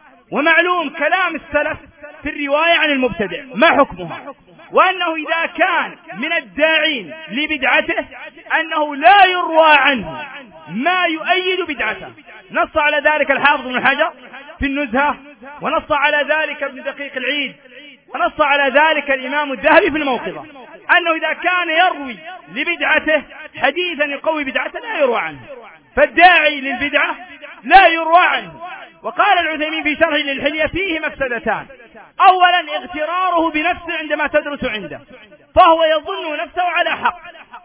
ومعلوم كلام السلف في الرواية عن المبتدع ما حكمها، وأنه إذا كان من الداعين لبدعته أنه لا يروى عنه ما يؤيد بدعته. نص على ذلك الحافظ ابن حجر في النزهة، ونص على ذلك ابن دقيق العيد، ونص على ذلك الإمام الذهبي في الموقظة، أنه إذا كان يروي لبدعته حديثا يقوي بدعته لا يروى عنه، فالداعي للبدعة لا يروى عنه. وقال العثيمين في شرحه للحلية فيه مفسدتان: أولا اغتراره بنفسه عندما تدرس عنده فهو يظن نفسه على حق،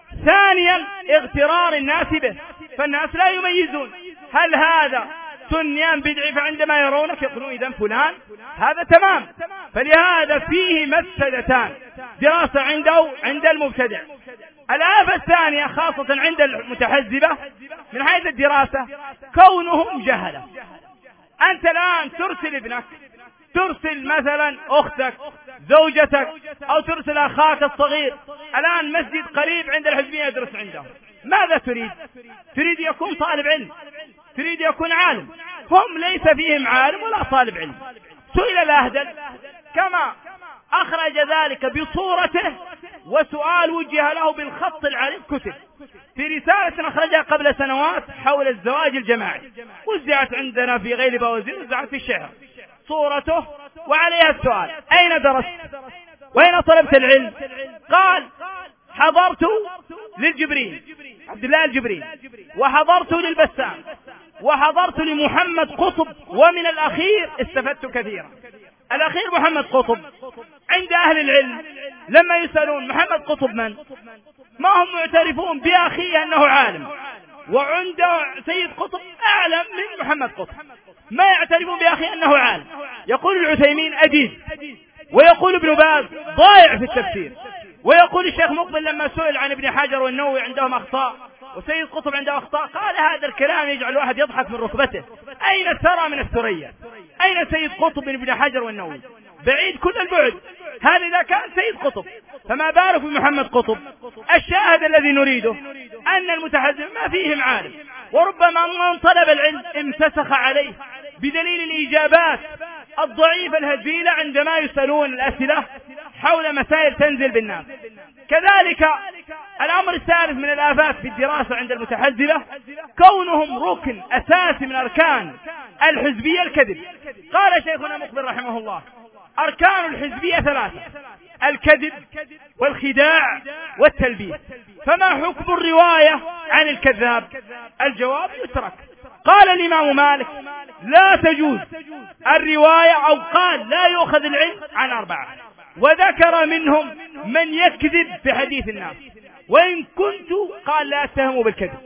ثانيا اغترار الناس به، فالناس لا يميزون هل هذا سنيان بدعي، فعندما يرونك يقولون إذن فلان هذا تمام. فلهذا فيه مفسدتان: دراسة عنده عند المبتدع. الآفة الثانية خاصة عند المتحزبة من حيث الدراسة كونهم جهلة. أنت الآن ترسل ابنك، ترسل مثلا أختك زوجتك، أو ترسل أخاك الصغير الآن مسجد قريب عند الحزبية يدرس عندهم، ماذا تريد؟ تريد يكون طالب علم، تريد يكون عالم. هم ليس فيهم عالم ولا طالب علم. سئل الأهدل كما أخرج ذلك بصورته، وسؤال وجه له بالخط العريض كتب في رسالة أخرجها قبل سنوات حول الزواج الجماعي، وزعت عندنا في غير بوازير، وزعت في الشهر صورته وعليها السؤال: أين درست؟ وأين طلبت العلم؟ قال: حضرت للجبرين، عبد الله الجبرين، وحضرت للبسام، وحضرت لمحمد قطب، ومن الأخير استفدت كثيرا. الأخير محمد قطب. عند أهل العلم لما يسألون محمد قطب من؟ ما هم معترفون بأخيه أنه عالم، وعند سيد قطب أعلم من محمد قطب، ما يعترفون بأخيه أنه عالم. يقول العثيمين أديب، ويقول ابن باز ضائع في التفسير، ويقول الشيخ مقبل لما سئل عن ابن حجر والنووي عندهم أخطاء وسيد قطب عنده أخطاء قال: هذا الكلام يجعل الواحد يضحك من ركبته، أين الثرى من الثريا؟ أين سيد قطب من ابن حجر والنووي؟ بعيد كل البعد. هذا إذا كان سيد قطب، فما بالك بمحمد قطب؟ الشاهد الذي نريده أن المتحزب ما فيهم عالم، وربما من طلب العلم امتسخ عليه بدليل الإجابات الضعيفة الهزيلة عندما يسألون الأسئلة حول مسائل تنزل بالناس. كذلك الأمر الثالث من الآفات في الدراسة عند المتحزبة كونهم ركن أساسي من أركان الحزبية الكذب. قال شيخنا مقبل رحمه الله: أركان الحزبية ثلاثة: الكذب والخداع والتلبيس. فما حكم الرواية عن الكذاب؟ الجواب يترك. قال الإمام مالك: لا تجوز الرواية، أو قال لا يؤخذ العلم عن أربعة، وذكر منهم من يكذب في حديث الناس، وإن كنت قال لا أتهموا بالكذب،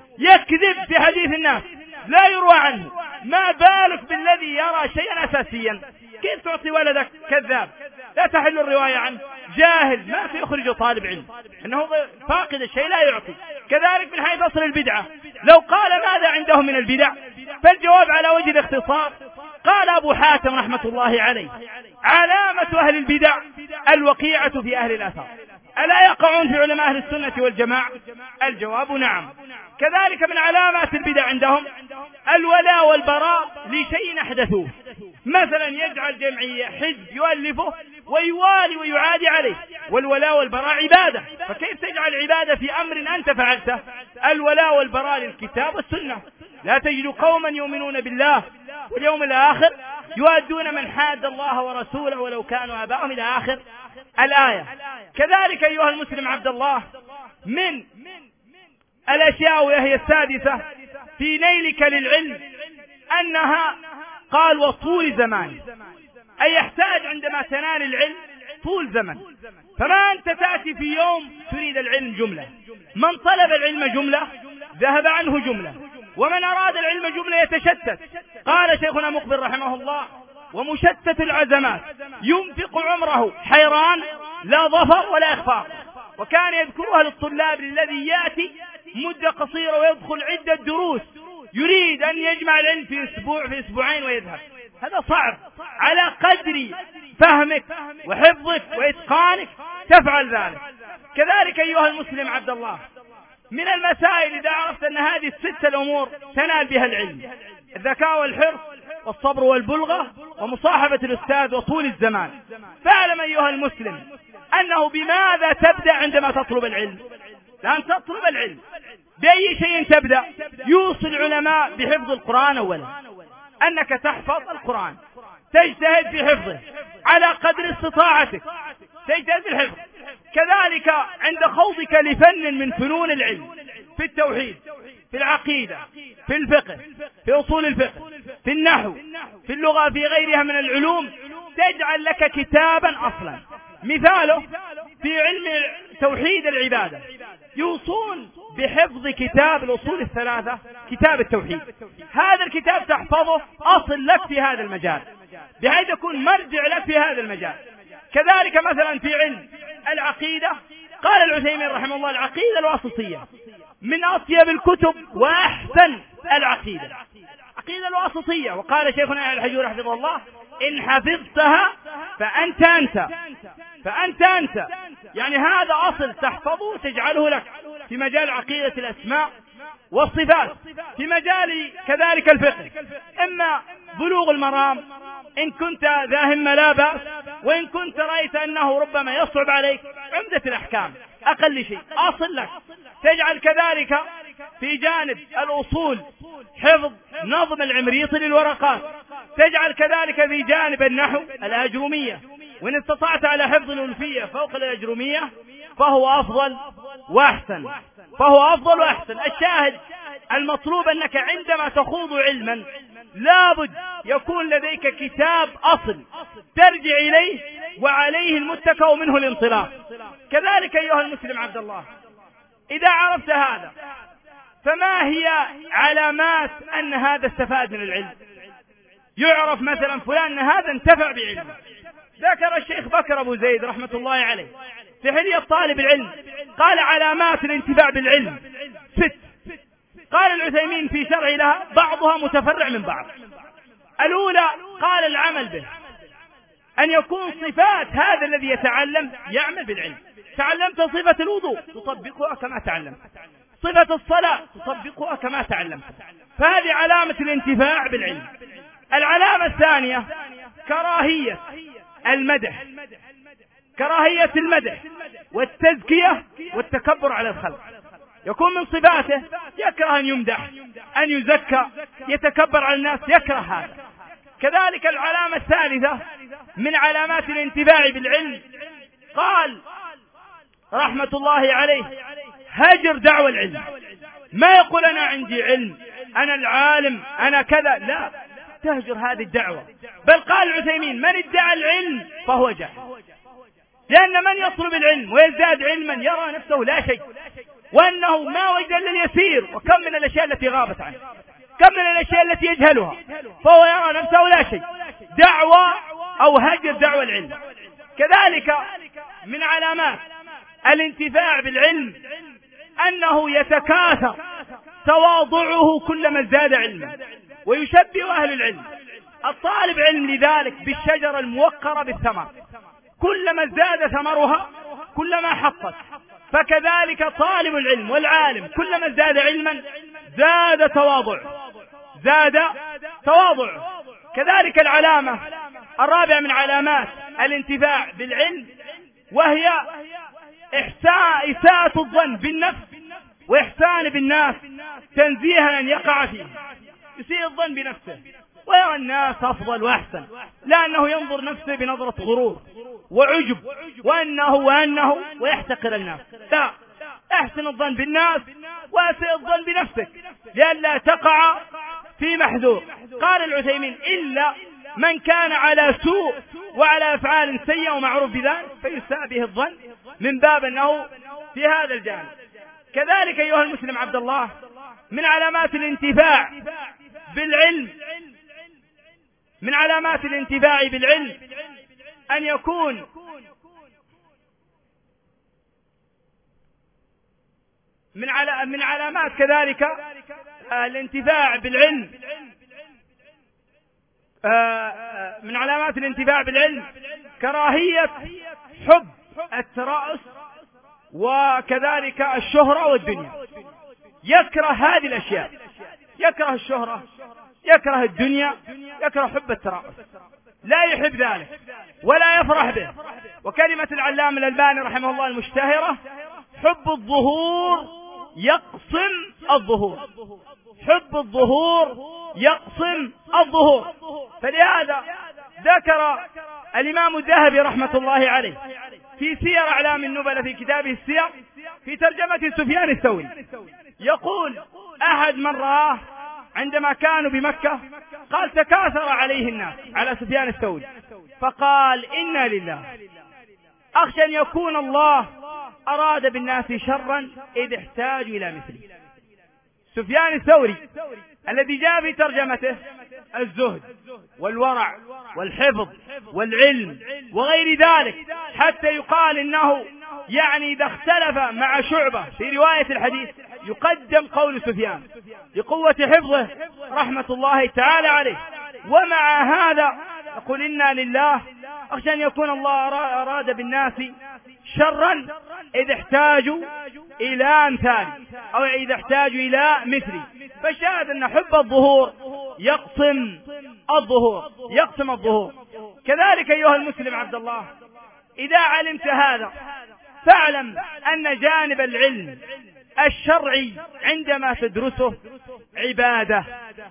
يكذب في حديث الناس لا يروى عنه، ما بالك بالذي يرى شيئا أساسيا؟ كيف تعطي ولدك كذاب لا تحل الرواية عنه؟ جاهل ما في يخرج طالب علم، إنه فاقد الشيء لا يعطي. كذلك من حيث أصل البدعة، لو قال ماذا عندهم من البدع فالجواب على وجه الاختصار. قال أبو حاتم رحمة الله عليه: علامة أهل البدع الوقيعة في أهل الأثر. ألا يقعون في علماء أهل السنة والجماعة؟ الجواب نعم. كذلك من علامات البدع عندهم الولاء والبراء لشيء أحدثوه، مثلا يجعل جمعية حزب يؤلفه ويوالي ويعادي عليه، والولاء والبراء عبادة، فكيف تجعل عبادة في أمر أنت فعلته؟ الولاء والبراء للكتاب والسنة. لا تجد قوما يؤمنون بالله واليوم الآخر يؤدون من حاد الله ورسوله ولو كانوا آباءهم إلى آخر الآية. كذلك أيها المسلم عبد الله من الأشياء وهي السادسة في نيلك للعلم أنها قال وطول زمان، أي يحتاج عندما تنال العلم طول زمن، فما أنت تأتي في يوم تريد العلم جملة، من طلب العلم جملة ذهب عنه جملة، ومن أراد العلم جملة يتشتت. قال شيخنا مقبل رحمه الله ومشتت العزمات ينفق عمره حيران لا ظفر ولا إخفاق، وكان يذكرها للطلاب الذي يأتي مدة قصيرة ويدخل عدة دروس يريد أن يجمع العلم في أسبوع في أسبوعين ويذهب، هذا صعب. على قدر فهمك وحفظك وإتقانك تفعل ذلك. كذلك أيها المسلم عبد الله من المسائل إذا عرفت أن هذه الست الأمور تنال بها العلم: الذكاء والحرص والصبر والبلغة ومصاحبة الأستاذ وطول الزمان، فاعلم أيها المسلم أنه بماذا تبدأ عندما تطلب العلم؟ لأن تطلب العلم بأي شيء تبدأ؟ يوصي العلماء بحفظ القرآن أولا، أنك تحفظ القرآن، تجتهد في حفظه على قدر استطاعتك، تجتهد في الحفظ. كذلك عند خوضك لفن من فنون العلم، في التوحيد، في العقيدة، في الفقه، في أصول الفقه، في النحو، في اللغة، في غيرها من العلوم، تجعل لك كتابا أصلا. مثاله في علم توحيد العبادة يوصون بحفظ كتاب الأصول الثلاثة، كتاب التوحيد. هذا الكتاب تحفظه أصل لك في هذا المجال، بحيث يكون مرجع لك في هذا المجال. كذلك مثلا في علم العقيدة قال العثيمين رحمه الله: العقيدة الواسطية من أطيب الكتب وأحسن العقيدة، عقيدة الواسطية. وقال شيخنا الحجور حفظه الله: إن حفظتها فأنت أنت فأنت أنت يعني هذا أصل تحفظه وتجعله لك في مجال عقيدة الأسماء والصفات. في مجال كذلك الفقه إما بلوغ المرام إن كنت ذا همة لا بأس، وإن كنت رأيت أنه ربما يصعب عليك عمدة الأحكام أقل شيء أصل لك. تجعل كذلك في جانب الأصول حفظ نظم العمريطي للورقات، تجعل كذلك في جانب النحو الأجرومية، وإن استطعت على حفظ الألفية فوق الأجرومية فهو أفضل وأحسن فهو أفضل وأحسن. الشاهد المطلوب أنك عندما تخوض علما لابد يكون لديك كتاب أصل ترجع إليه وعليه المتكى ومنه الانطلاق. كذلك أيها المسلم عبد الله إذا عرفت هذا فما هي علامات أن هذا استفاد من العلم؟ يعرف مثلا فلان أن هذا انتفع بعلمه. ذكر الشيخ بكر أبو زيد رحمة الله عليه في حلية طالب العلم قال: علامات الانتفاع بالعلم ست. قال العثيمين في شرعه لها بعضها متفرع من بعض. الأولى قال العمل به، أن يكون صفات هذا الذي يتعلم يعمل بالعلم. تعلمت صفة الوضوء تطبقها كما تعلمت، صفة الصلاة تطبقها كما تعلمت، فهذه علامة الانتفاع بالعلم. العلامة الثانية كراهية المدح كراهية المدح والتزكية والتكبر على الخلق. يكون من صفاته يكره أن يمدح، أن يزكى، يتكبر على الناس، يكره هذا. كذلك العلامة الثالثة من علامات الانتفاع بالعلم قال رحمة الله عليه: هجر دعوى العلم. ما يقول أنا عندي علم، أنا العالم، أنا كذا، لا، تهجر هذه الدعوة. بل قال العثيمين: من ادعى العلم فهو جاهل، لأن من يطلب العلم ويزداد علما يرى نفسه لا شيء، وأنه ما وجد إلا اليسير، وكم من الأشياء التي غابت عنه، كم من الأشياء التي يجهلها، فهو يرى نفسه لا شيء. دعوة أو هجر دعوة العلم. كذلك من علامات الانتفاع بالعلم أنه يتكاثر تواضعه كلما ازداد علما، ويشبه أهل العلم الطالب علم لذلك بالشجرة الموقرة بالثمر، كلما ازداد ثمرها كلما حقق. فكذلك طالب العلم والعالم كلما ازداد علما زاد تواضع زاد تواضع. كذلك العلامة الرابعة من علامات الانتفاع بالعلم وهي إحساء إساءة الظن بالنفس وإحسان بالناس تنزيها أن يقع فيه. يسيء الظن بنفسه ويرى الناس أفضل وأحسن، لأنه ينظر نفسه بنظرة غرور وعجب وأنه وأنه ويحتقر الناس. لا، احسن الظن بالناس وأسيء الظن بنفسك لئلا تقع في محذور. قال العثيمين: إلا من كان على سوء وعلى أفعال سيئة ومعروف بذلك فيساء به الظن من باب أنه في هذا الجانب. كذلك أيها المسلم عبد الله من علامات الانتفاع بالعلم من علامات الانتفاع بالعلم أن يكون من على من علامات كذلك الانتفاع بالعلم من علامات الانتفاع بالعلم كراهية حب الترأس وكذلك الشهرة والدنيا. يكره هذه الأشياء، يكره الشهرة، يكره الدنيا، يكره حب الترأس، لا يحب ذلك ولا يفرح به. وكلمة العلامة الألباني رحمه الله المشتهرة: حب الظهور يقسم الظهور، حب الظهور يقسم الظهور. فلهذا ذكر الإمام الذهبي رحمة الله عليه في سير أعلام النبلة في كتابه السير في ترجمة سفيان الثوري يقول: أحد من رآه عندما كانوا بمكة قال تكاثر عليه الناس على سفيان الثوري، فقال: إنا لله أخشى أن يكون الله أراد بالناس شرا إذ احتاجوا إلى مثله. سفيان الثوري الذي جاء في ترجمته الزهد والورع والحفظ والعلم وغير ذلك، حتى يقال إنه يعني إذا اختلف مع شعبة في رواية الحديث يقدم قول سفيان لقوة حفظه رحمة الله تعالى عليه. ومع هذا يقول: إنا لله أخشى أن يكون الله أراد بالناس شرا إذ احتاجوا إلى أمثال أو إذا احتاجوا إلى مثلي. فشاهد أن حب الظهور يقسم الظهور يقسم الظهور. كذلك أيها المسلم عبد الله إذا علمت هذا فاعلم أن جانب العلم الشرعي عندما تدرسه عبادة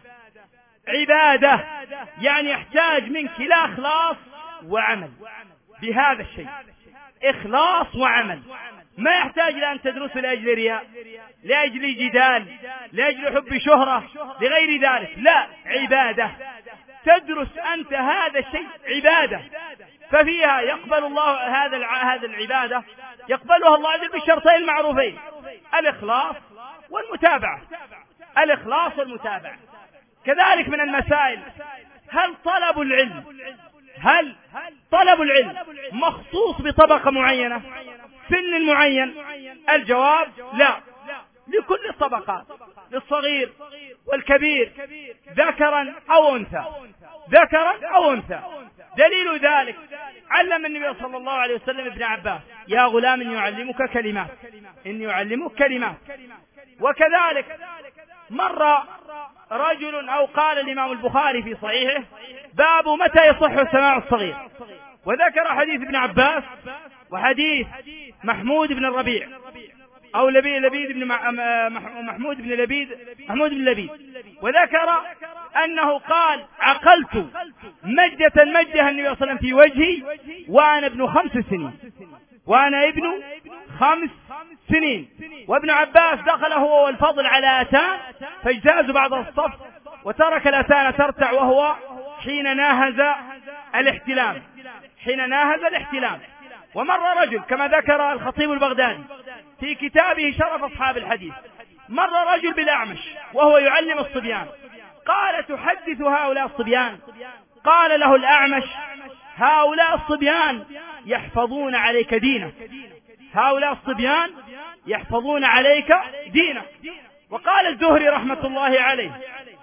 عبادة يعني يحتاج منك إلى إخلاص وعمل بهذا الشيء، إخلاص وعمل. ما يحتاج لأن تدرس لأجل رياء، لأجل جدال، لأجل حب شهرة، لغير ذلك. لا، عبادة. تدرس أنت هذا الشيء عبادة، ففيها يقبل الله هذا هذا العبادة يقبلها الله عز وجل بالشرطين المعروفين: الإخلاص والمتابعة. الإخلاص والمتابعة. كذلك من المسائل: هل طلب العلم هل طلب العلم مخصوص بطبقة معينة، سن معين؟ الجواب: لا، لكل الطبقات، للصغير والكبير، ذكرا أو أنثى، ذكرا أو أنثى. دليل ذلك علم النبي صلى الله عليه وسلم ابن عباس: يا غلام إني أعلمك كلمات إني أعلمك كلمات. وكذلك مر رجل أو قال الإمام البخاري في صحيحه: باب متى يصح سماع الصغير، وذكر حديث ابن عباس وحديث محمود بن الربيع أو لبيد, لبيد بن محمود بن لبيد محمود بن لبيد وذكر أنه قال: عقلت مجدة مجدها النبي صلى الله عليه وسلم في وجهي وأنا ابن خمس سنين وأنا ابن خمس سنين وابن عباس دخل هو والفضل على أتان فاجتازوا بعض الصف وترك الأتان ترتع وهو حين ناهز الاحتلام حين ناهز الاحتلام. ومر رجل كما ذكر الخطيب البغدادي في كتابه شرف أصحاب الحديث، مر رجل بالأعمش وهو يعلم الصبيان، قال: تحدث هؤلاء الصبيان؟ قال له الأعمش: هؤلاء الصبيان يحفظون عليك دينك، هؤلاء الصبيان يحفظون عليك دينك. وقال الزهري رحمة الله عليه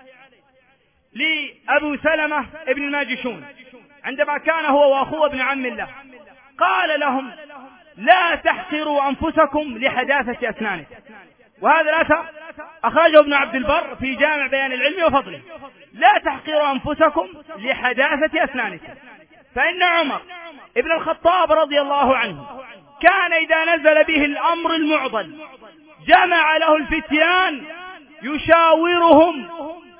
لأبو سلمة ابن الماجشون عندما كان هو وأخوه ابن عم الله، قال لهم: لا تحقروا أنفسكم لحداثة أسنانكم. وهذا الأثر أخرجه ابن عبد البر في جامع بيان العلم وفضله. لا تحقروا أنفسكم لحداثة أسنانكم، فإن عمر ابن الخطاب رضي الله عنه كان إذا نزل به الأمر المعضل جمع له الفتيان يشاورهم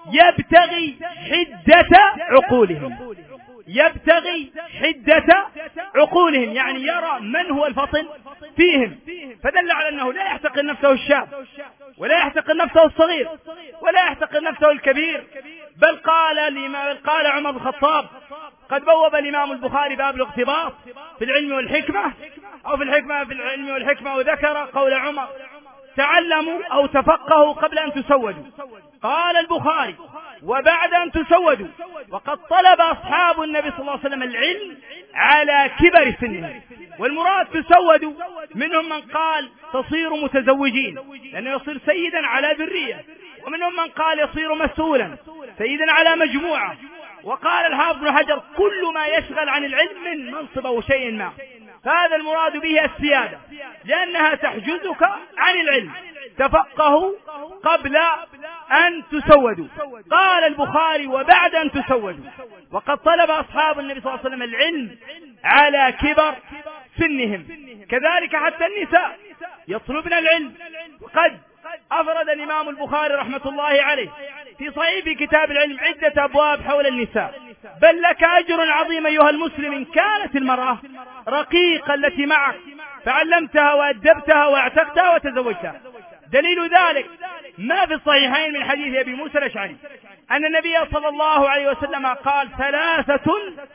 يبتغي حدة عقولهم، يبتغي حدة عقولهم، يعني يرى من هو الفطن فيهم، فدل على أنه لا يحتقر نفسه الشاب ولا يحتقر نفسه الصغير ولا يحتقر نفسه الكبير. بل قال لما قال عمر بن الخطاب: قد بوب الإمام البخاري باب الاغتباط في العلم والحكمة أو في الحكمة في العلم والحكمة، وذكر قول عمر: تعلموا أو تفقهوا قبل أن تسودوا. قال البخاري: وبعد أن تسودوا. وقد طلب أصحاب النبي صلى الله عليه وسلم العلم على كبر سنهم. والمراد تسودوا منهم من قال تصير متزوجين لأنه يصير سيدا على ذرية، ومنهم من قال يصير مسؤولا سيدا على مجموعة. وقال الحافظ بن حجر: كل ما يشغل عن العلم من منصب أو شيء ما. فهذا المراد به السيادة، لأنها تحجزك عن العلم. تفقهوا قبل أن تسودوا. قال البخاري: وبعد أن تسودوا. وقد طلب أصحاب النبي صلى الله عليه وسلم العلم على كبر سنهم. كذلك حتى النساء يطلبن العلم. وقد أفرد الإمام البخاري رحمة الله عليه في صحيح في كتاب العلم عدة أبواب حول النساء. بل لك أجر عظيم أيها المسلم إن كانت المرأة رقيقة التي معك فعلمتها وأدبتها واعتقتها وتزوجتها. دليل ذلك ما في الصحيحين من حديث أبي موسى الأشعري أن النبي صلى الله عليه وسلم قال: ثلاثة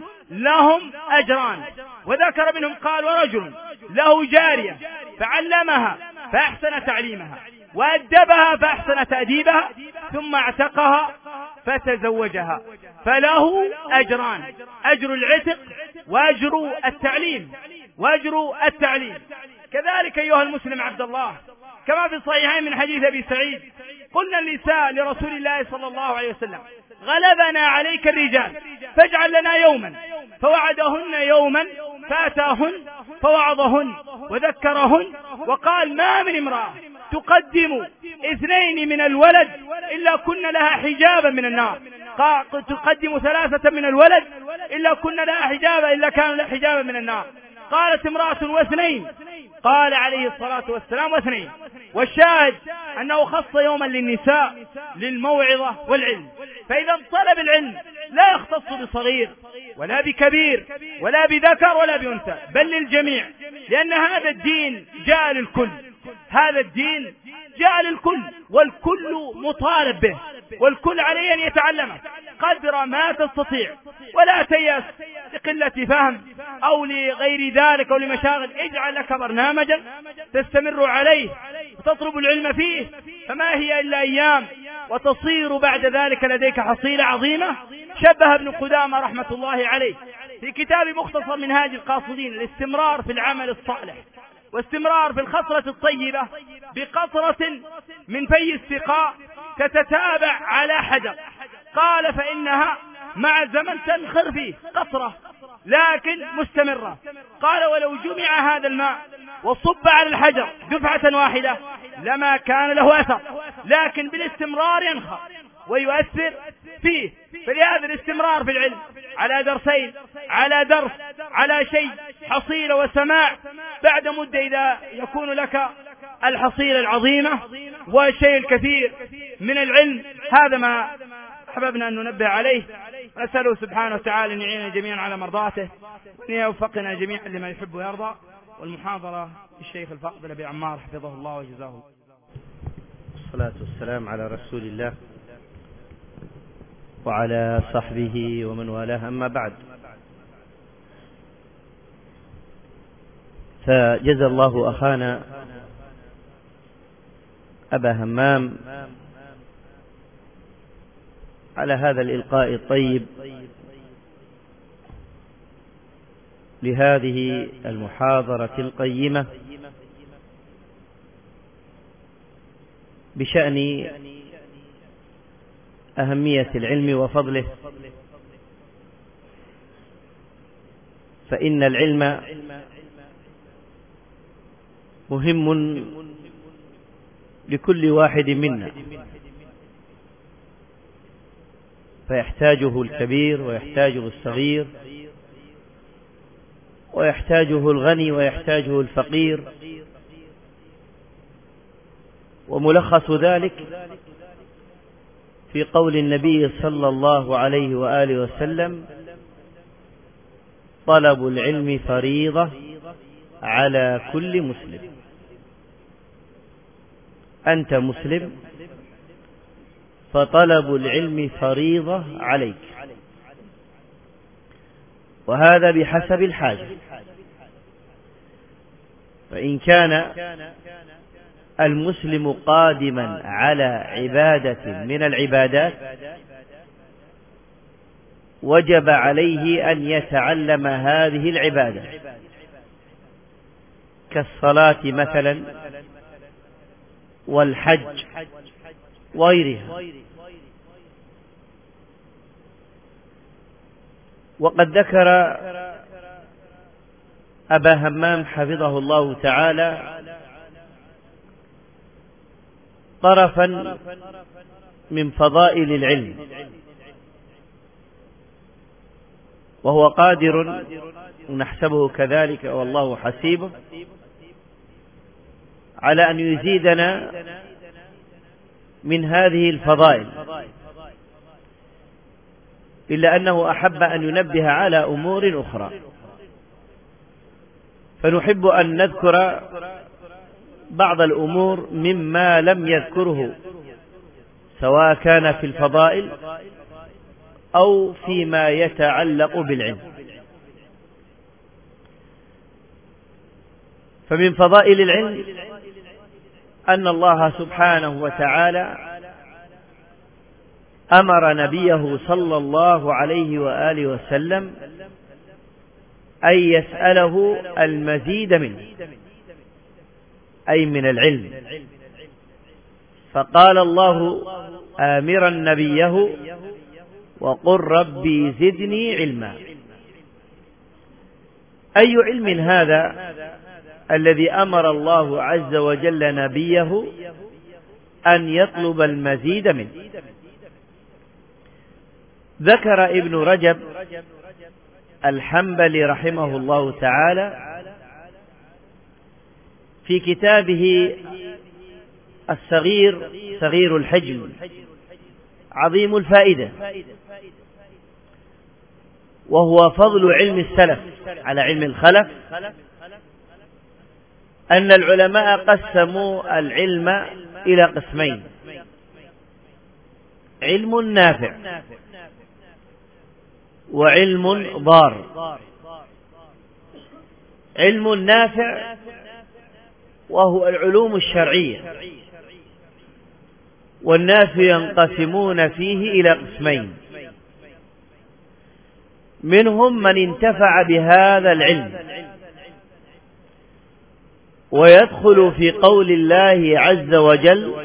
لهم أجران، وذكر منهم قال: ورجل له جارية فعلمها فأحسن تعليمها وأدبها فأحسن تأديبها ثم اعتقها فتزوجها، فله أجران: أجر العتق وأجر التعليم وأجر التعليم. كذلك أيها المسلم عبد الله كما في الصحيحين من حديث أبي سعيد: قلنا النساء لرسول الله صلى الله عليه وسلم: غلبنا عليك الرجال فاجعل لنا يوما، فوعدهن يوما فاتاهن فوعظهن وذكرهن، وقال: ما من امرأة تقدم اثنين من الولد إلا كن لها حجابا من النار، تقدم ثلاثة من الولد إلا كن لها حجابا إلا كان لها حجابا من النار. قالت امرأة: واثنين؟ قال عليه الصلاة والسلام: واثنين. والشاهد أنه خص يوما للنساء للموعظة والعلم. فإذا طلب العلم لا يختص بصغير ولا بكبير ولا بذكر ولا بأنثى، بل للجميع، لأن هذا الدين جاء للكل. هذا الدين جاء للكل، والكل مطالب به، والكل عليه أن يتعلمه قدر ما تستطيع، ولا تيأس لقلة فهم أو لغير ذلك أو لمشاغل. اجعل لك برنامجا تستمر عليه وتطلب العلم فيه، فما هي إلا أيام وتصير بعد ذلك لديك حصيلة عظيمة. شبه ابن قدامة رحمة الله عليه في كتاب مختصر منهاج القاصدين الاستمرار في العمل الصالح واستمرار في الخصلة الطيبة بقطرة من في السقاء تتتابع على حجر. قال: فإنها مع الزمن تنخر فيه قطرة لكن مستمرة. قال: ولو جمع هذا الماء وصب على الحجر دفعة واحدة لما كان له أثر، لكن بالاستمرار ينخر ويؤثر فيه. فلهذا الاستمرار في العلم على درسين على درس على شيء حصيلة وسماع، بعد مدة إذا يكون لك الحصيلة العظيمة والشيء الكثير من العلم. هذا ما أحببنا أن ننبه عليه، ونسأله سبحانه وتعالى أن يعيننا جميعا على مرضاته وأن يوفقنا جميعا لما يحب ويرضى. والمحاضرة الشيخ الفاضل أبي عمار حفظه الله وجزاه الله. والصلاة والسلام على رسول الله وعلى صحبه ومن والاه، أما بعد، فجزى الله أخانا أبا همام على هذا الإلقاء الطيب لهذه المحاضرة القيمة بشأن أهمية العلم وفضله. فإن العلم مهم لكل واحد منا، فيحتاجه الكبير ويحتاجه الصغير، ويحتاجه الغني ويحتاجه الفقير. وملخص ذلك في قول النبي صلى الله عليه وآله وسلم: طلب العلم فريضة على كل مسلم. أنت مسلم، فطلب العلم فريضة عليك، وهذا بحسب الحاجة. فإن كان المسلم قادما على عبادة من العبادات، وجب عليه أن يتعلم هذه العبادة، كالصلاة مثلا والحج وغيرها. وقد ذكر أبا همام حفظه الله تعالى طرفا من فضائل العلم، وهو قادر ونحسبه كذلك والله حسيبه على أن يزيدنا من هذه الفضائل، إلا أنه أحب أن ينبه على أمور أخرى. فنحب أن نذكر بعض الأمور مما لم يذكره، سواء كان في الفضائل أو فيما يتعلق بالعلم. فمن فضائل العلم أن الله سبحانه وتعالى أمر نبيه صلى الله عليه وآله وسلم أن يسأله المزيد منه، أي من العلم. فقال الله آمرا نبيه: وقل ربي زدني علما. أي علم هذا الذي أمر الله عز وجل نبيه أن يطلب المزيد منه؟ ذكر ابن رجب الحنبلي رحمه الله تعالى في كتابه الصغير صغير الحجم عظيم الفائدة، وهو فضل علم السلف على علم الخلف، أن العلماء قسموا العلم إلى قسمين: علم نافع وعلم ضار. علم نافع وهو العلوم الشرعية، والناس ينقسمون فيه إلى قسمين: منهم من انتفع بهذا العلم، ويدخل في قول الله عز وجل: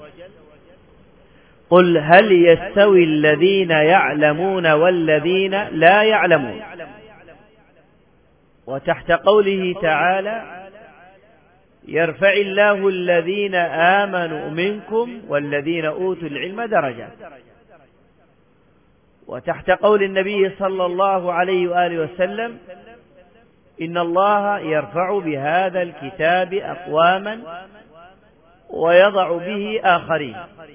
قل هل يستوي الذين يعلمون والذين لا يعلمون. وتحت قوله تعالى: يرفع الله الذين آمنوا منكم والذين أوتوا العلم درجات. وتحت قول النبي صلى الله عليه وآله وسلم: إن الله يرفع بهذا الكتاب أقواما ويضع به آخرين.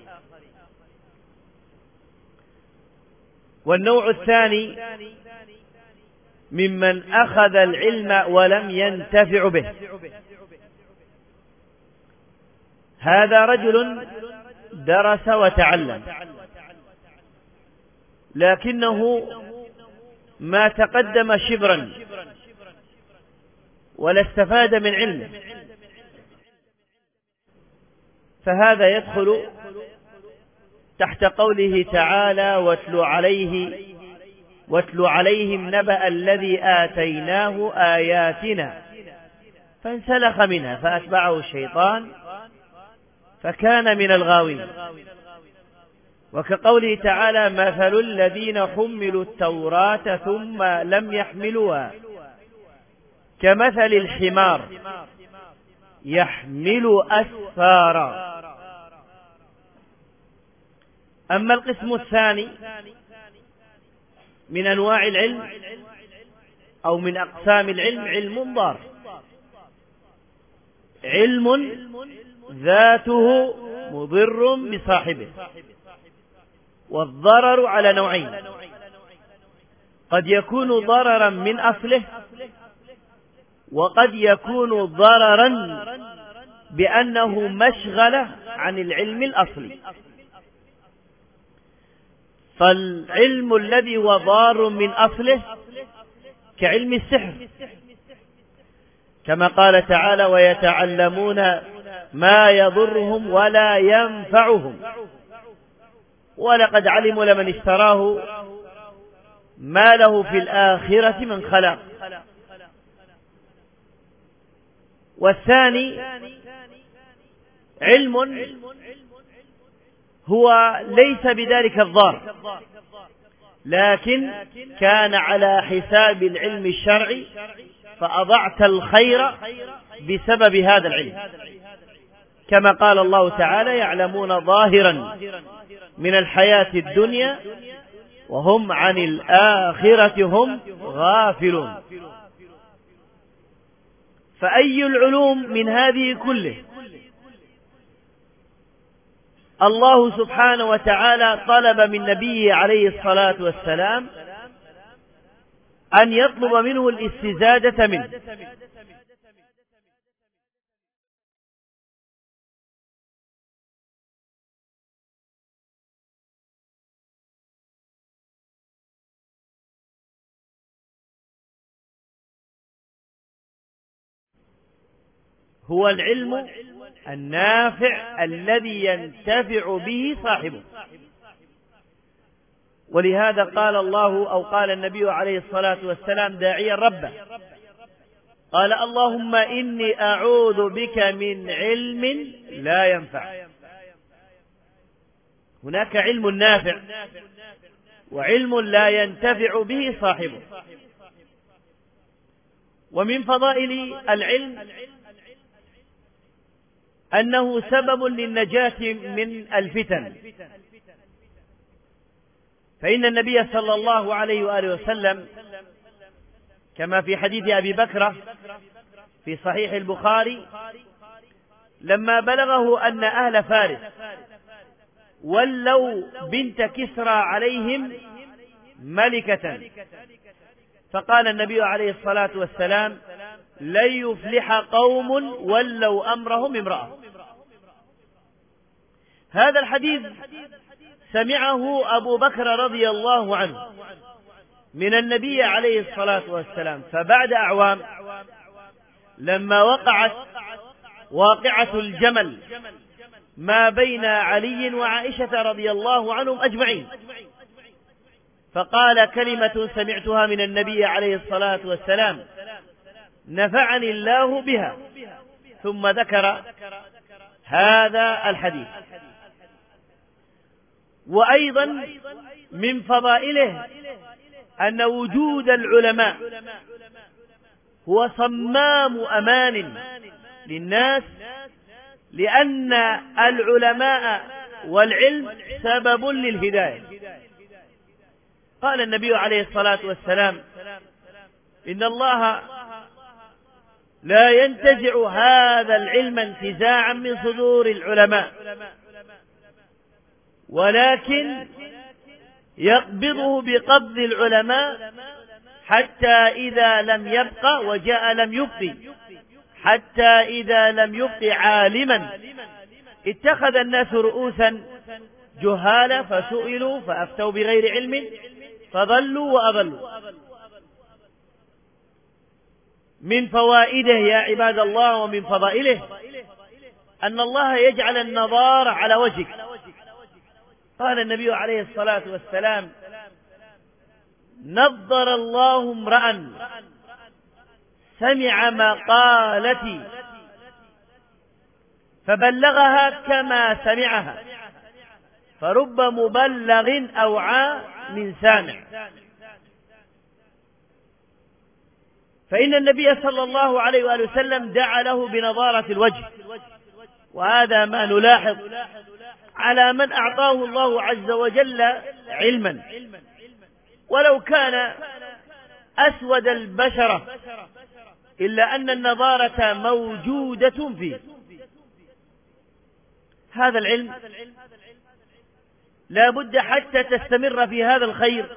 والنوع الثاني ممن أخذ العلم ولم ينتفع به، هذا رجل درس وتعلم، لكنه ما تقدم شبرا ولا استفاد من علمه، فهذا يدخل تحت قوله تعالى: واتل عليه واتل عليهم نبأ الذي آتيناه آياتنا فانسلخ منها فأتبعه الشيطان فكان من الغاوين. وكقوله تعالى: مثل الذين حملوا التوراة ثم لم يحملوها كمثل الحمار يحمل أسفارا. أما القسم الثاني من أنواع العلم أو من أقسام العلم، علم ضار، علم ذاته مضر بصاحبه. والضرر على نوعين: قد يكون ضررا من أصله، وقد يكون ضررا بأنه مشغلة عن العلم الأصلي. فالعلم الذي هو ضار من أصله كعلم السحر، كما قال تعالى: ويتعلمون ما يضرهم ولا ينفعهم ولقد علموا لمن اشتراه ما له في الآخرة من خلاق. والثاني علم هو ليس بذلك الضار، لكن كان على حساب العلم الشرعي، فأضعت الخير بسبب هذا العلم، كما قال الله تعالى: يعلمون ظاهرا من الحياة الدنيا وهم عن الآخرة هم غافلون. فأي العلوم من هذه كله الله سبحانه وتعالى طلب من نبيه عليه الصلاة والسلام أن يطلب منه الاستزادة منه. هو العلم النافع الذي ينتفع به صاحبه. ولهذا قال الله أو قال النبي عليه الصلاة والسلام داعيا ربه، قال: اللهم إني أعوذ بك من علم لا ينفع. هناك علم نافع وعلم لا ينتفع به صاحبه. ومن فضائل العلم أنه سبب للنجاة من الفتن، فإن النبي صلى الله عليه وآله وسلم كما في حديث أبي بكر في صحيح البخاري لما بلغه أن أهل فارس ولوا بنت كسرى عليهم ملكة، فقال النبي عليه الصلاة والسلام: لن يفلح قوم ولوا أمرهم امرأة. هذا الحديث سمعه أبو بكر رضي الله عنه من النبي عليه الصلاة والسلام، فبعد أعوام لما وقعت واقعة الجمل ما بين علي وعائشة رضي الله عنهم أجمعين، فقال كلمة سمعتها من النبي عليه الصلاة والسلام نفعني الله بها، ثم ذكر هذا الحديث. وأيضا من فضائله أن وجود العلماء هو صمام أمان للناس، لأن العلماء والعلم سبب للهداية. قال النبي عليه الصلاة والسلام: إن الله لا ينتزع هذا العلم انتزاعا من صدور العلماء، ولكن يقبضه بقبض العلماء حتى إذا لم يبق، وجاء لم يبق، حتى إذا لم يبق عالما اتخذ الناس رؤوسا جهالا فسئلوا فأفتوا بغير علم فضلوا وأضلوا. من فوائده يا عباد الله ومن فضائله أن الله يجعل النظار على وجهك. قال النبي عليه الصلاة والسلام: نظر الله امرأ سمع مقالتي فبلغها كما سمعها، فرب مبلغ أوعى من سامع. فإن النبي صلى الله عليه وآله وسلم دعا له بنضارة الوجه، وهذا ما نلاحظ على من أعطاه الله عز وجل علما، ولو كان أسود البشرة إلا أن النضارة موجودة فيه. هذا العلم لا بد حتى تستمر في هذا الخير،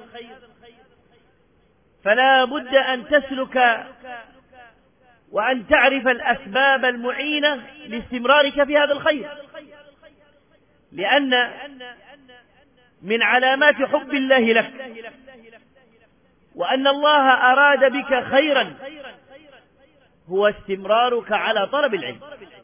فلا بد أن تسلك وأن تعرف الأسباب المعينة لاستمرارك في هذا الخير، لأن من علامات حب الله لك وأن الله أراد بك خيرا هو استمرارك على طلب العلم.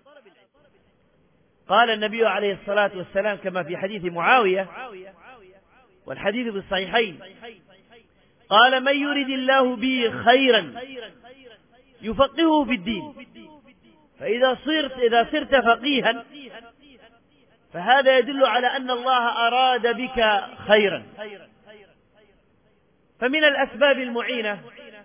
قال النبي عليه الصلاة والسلام كما في حديث معاوية، والحديث في الصحيحين، قال: من يرد الله به خيرا يفقهه في الدين. فإذا صرت إذا صرت فقيها فهذا يدل على أن الله أراد بك خيرا. فمن الأسباب المعينة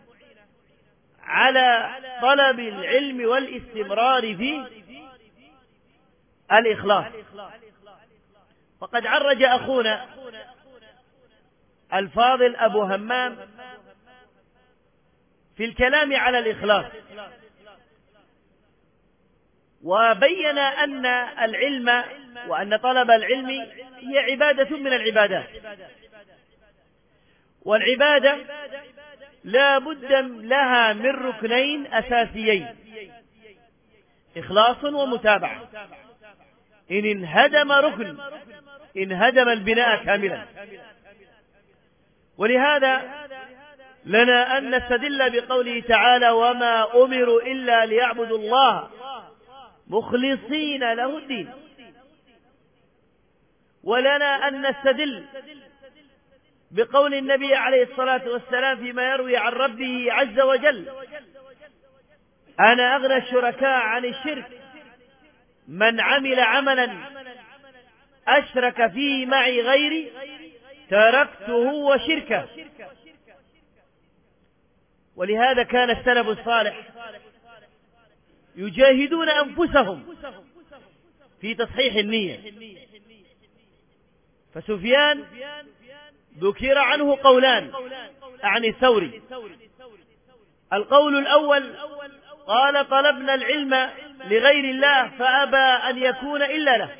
على طلب العلم والاستمرار فيه الإخلاص. وقد عرج أخونا الفاضل أبو همام في الكلام على الإخلاص، وبين أن العلم وأن طلب العلم هي عبادة من العبادات، والعبادة لا بد لها من ركنين أساسيين: إخلاص ومتابعة. إن انهدم ركن انهدم البناء كاملا. ولهذا لنا أن نستدل بقوله تعالى: وما أمروا إلا ليعبدوا الله مخلصين له الدين. ولنا أن نستدل بقول النبي عليه الصلاة والسلام فيما يروي عن ربه عز وجل: أنا أغنى الشركاء عن الشرك من عمل عملا أشرك فيه معي غيري تركته وشركه. ولهذا كان السلف الصالح يجاهدون أنفسهم في تصحيح النية. فسفيان ذكر عنه قولان عن الثوري: القول الأول قال: طلبنا العلم لغير الله فأبى أن يكون إلا له.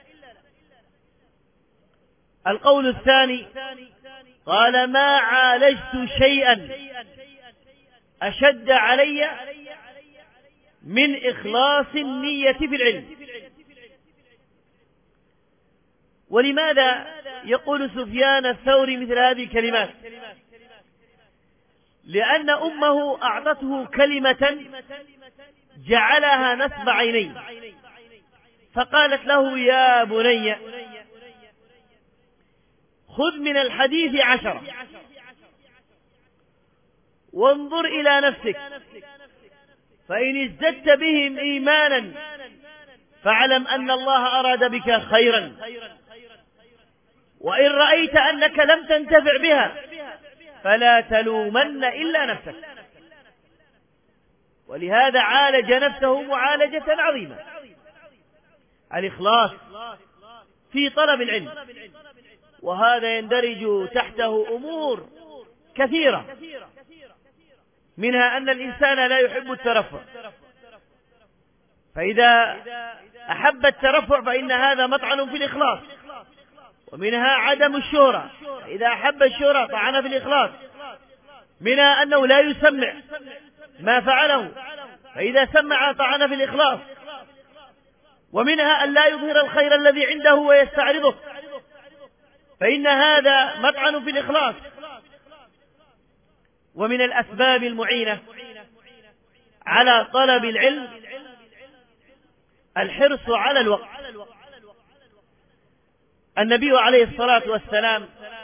القول الثاني قال: ما عالجت شيئا أشد علي من إخلاص النية في العلم. ولماذا يقول سفيان الثوري مثل هذه الكلمات؟ لأن أمه أعطته كلمة جعلها نصب عينيه، فقالت له: يا بني خذ من الحديث عشرة وانظر إلى نفسك، فإن ازددت بهم إيمانا فاعلم أن الله أراد بك خيرا، وإن رأيت أنك لم تنتفع بها فلا تلومن إلا نفسك. ولهذا عالج نفسه معالجة عظيمة: الإخلاص في طلب العلم. وهذا يندرج تحته أمور كثيرة، منها أن الإنسان لا يحب الترفع، فإذا أحب الترفع فإن هذا مطعن في الإخلاص. ومنها عدم الشهرة، إذا أحب الشهرة طعن في الإخلاص. منها أنه لا يسمع ما فعله، فإذا سمع طعن في الإخلاص. ومنها أن لا يظهر الخير الذي عنده ويستعرضه، فإن هذا مطعن في الإخلاص. ومن الأسباب المعينة على طلب العلم الحرص على الوقت. النبي عليه الصلاة والسلام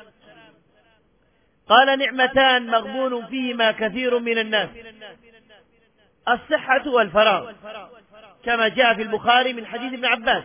قال: نعمتان مغبون فيهما كثير من الناس: الصحة والفراغ، كما جاء في البخاري من حديث ابن عباس.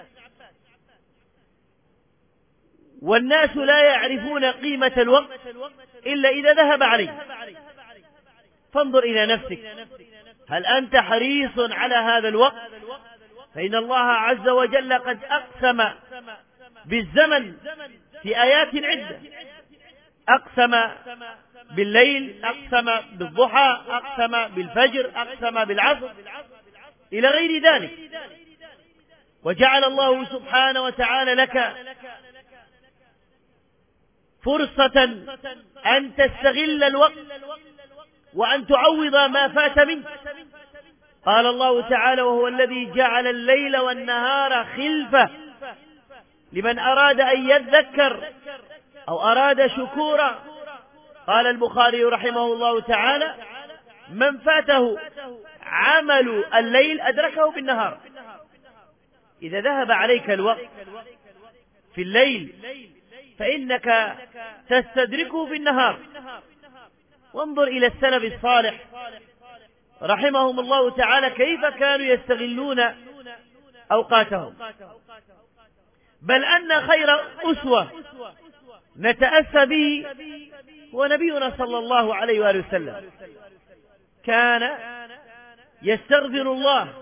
والناس لا يعرفون قيمة الوقت إلا إذا ذهب عليه. فانظر إلى نفسك، هل أنت حريص على هذا الوقت؟ فإن الله عز وجل قد أقسم بالزمن في آيات عدة، أقسم بالليل، أقسم بالضحى، أقسم بالفجر، أقسم بالعصر إلى غير ذلك. وجعل الله سبحانه وتعالى لك فرصة أن تستغل الوقت وأن تعوض ما فات منك. قال الله تعالى: وهو الذي جعل الليل والنهار خلفة لمن أراد أن يذكر أو أراد شكورا. قال البخاري رحمه الله تعالى: من فاته عمل الليل أدركه بالنهار. إذا ذهب عليك الوقت في الليل فإنك تستدركه في النهار. وانظر إلى السلف الصالح رحمهم الله تعالى كيف كانوا يستغلون أوقاتهم، بل أن خير أسوة نتأسى به هو نبينا صلى الله عليه وآله وسلم. كان يستغفر الله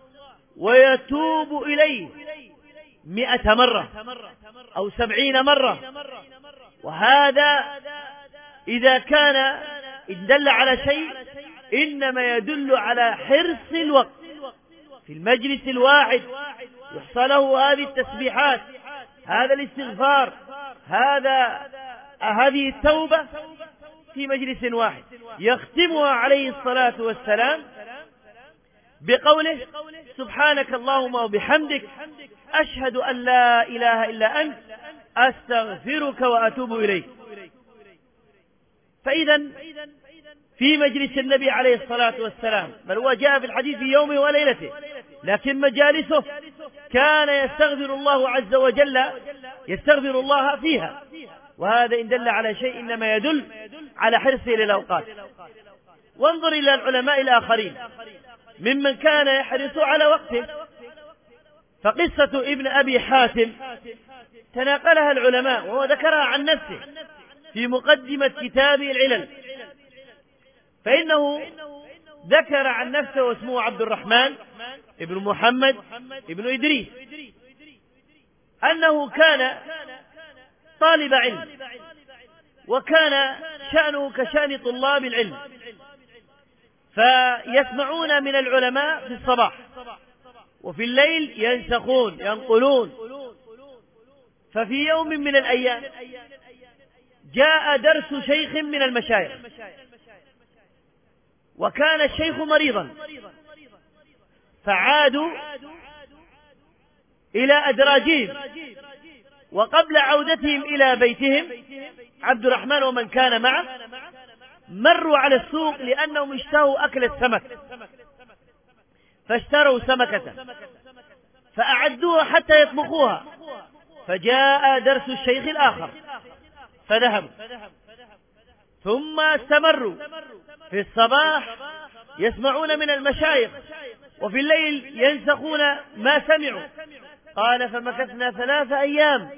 ويتوب إليه مئة مرة أو سبعين مرة، وهذا إذا كان إن دل على شيء إنما يدل على حرص الوقت. في المجلس الواحد يحصل له هذه التسبيحات، هذا الاستغفار، هذا هذه التوبة في مجلس واحد، يختمها عليه الصلاة والسلام بقوله: سبحانك اللهم وبحمدك أشهد أن لا إله إلا أنت أستغفرك وأتوب إليك. فإذا في مجلس النبي عليه الصلاة والسلام، بل هو جاء في الحديث في يومه وليلته، لكن مجالسه كان يستغفر الله عز وجل، يستغفر الله فيها، وهذا إن دل على شيء إنما يدل على حرصه للأوقات. وانظر إلى العلماء الآخرين ممن كان يحرص على وقته، فقصة ابن أبي حاتم تناقلها العلماء وهو ذكرها عن نفسه في مقدمة كتابه العلل، فإنه ذكر عن نفسه واسمه عبد الرحمن ابن محمد ابن إدريس أنه كان طالب علم، وكان شأنه كشأن طلاب العلم، فيسمعون من العلماء في الصباح، وفي الليل ينسخون ينقلون. ففي يوم من الأيام جاء درس شيخ من المشايخ، وكان الشيخ مريضا، فعادوا إلى أدراجهم، وقبل عودتهم إلى بيتهم عبد الرحمن ومن كان معه مروا على السوق لأنهم اشتهوا أكل السمك، فاشتروا سمكة فأعدوها حتى يطبخوها، فجاء درس الشيخ الآخر فذهبوا، ثم استمروا في الصباح يسمعون من المشايخ، وفي الليل ينسخون ما سمعوا. قال: فمكثنا ثلاث أيام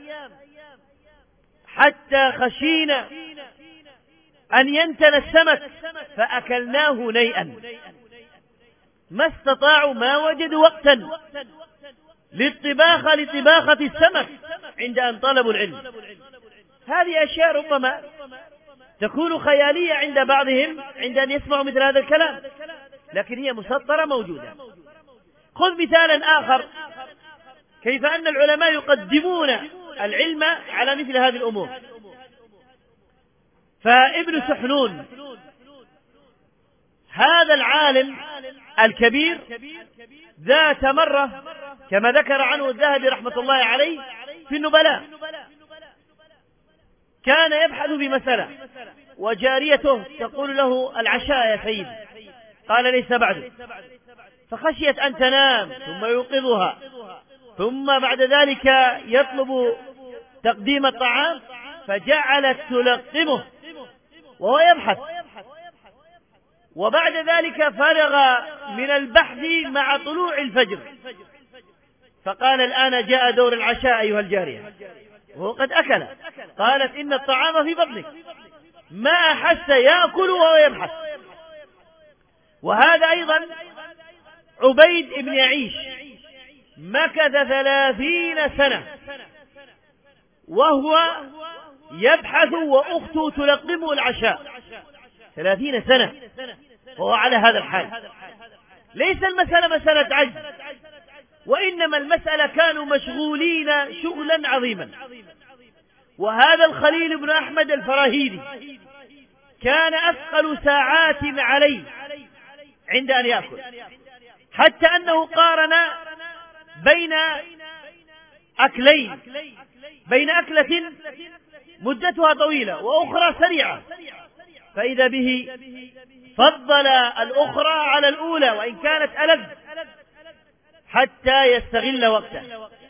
حتى خشينا أن ينتن السمك فأكلناه نيئا. ما استطاعوا، ما وجدوا وقتا للطباخة لطباخة السمك عند أن طلبوا العلم. هذه أشياء ربما تكون خيالية عند بعضهم عند أن يسمعوا مثل هذا الكلام، لكن هي مسطرة موجودة. خذ مثالا آخر، كيف أن العلماء يقدمون العلم على مثل هذه الأمور. فابن سحنون هذا العالم الكبير ذات مرة كما ذكر عنه الذهبي رحمة الله عليه في النبلاء، كان يبحث بمسألة وجاريته تقول له: العشاء يا سيد. قال: ليس بعد. فخشيت أن تنام ثم يوقظها، ثم بعد ذلك يطلب تقديم الطعام، فجعلت تلقمه وهو يبحث، وبعد ذلك فرغ من البحث مع طلوع الفجر، فقال: الآن جاء دور العشاء أيها الجارية، وهو قد أكل. قالت: إن الطعام في بطنك. ما أحس يأكل وهو يبحث، وهذا أيضا عبيد بن يعيش مكث ثلاثين سنة وهو يبحث وأخته تلقمه العشاء، ثلاثين سنة وهو على هذا الحال. ليس المسألة مسألة عجز، وإنما المسألة كانوا مشغولين شغلا عظيما. وهذا الخليل بن أحمد الفراهيدي كان أثقل ساعات عليه عند أن يأكل، حتى أنه قارن بين أكلين، بين أكلة مدتها طويلة وأخرى سريعة، فإذا به فضل الأخرى على الأولى وإن كانت ألذ حتى يستغل وقته.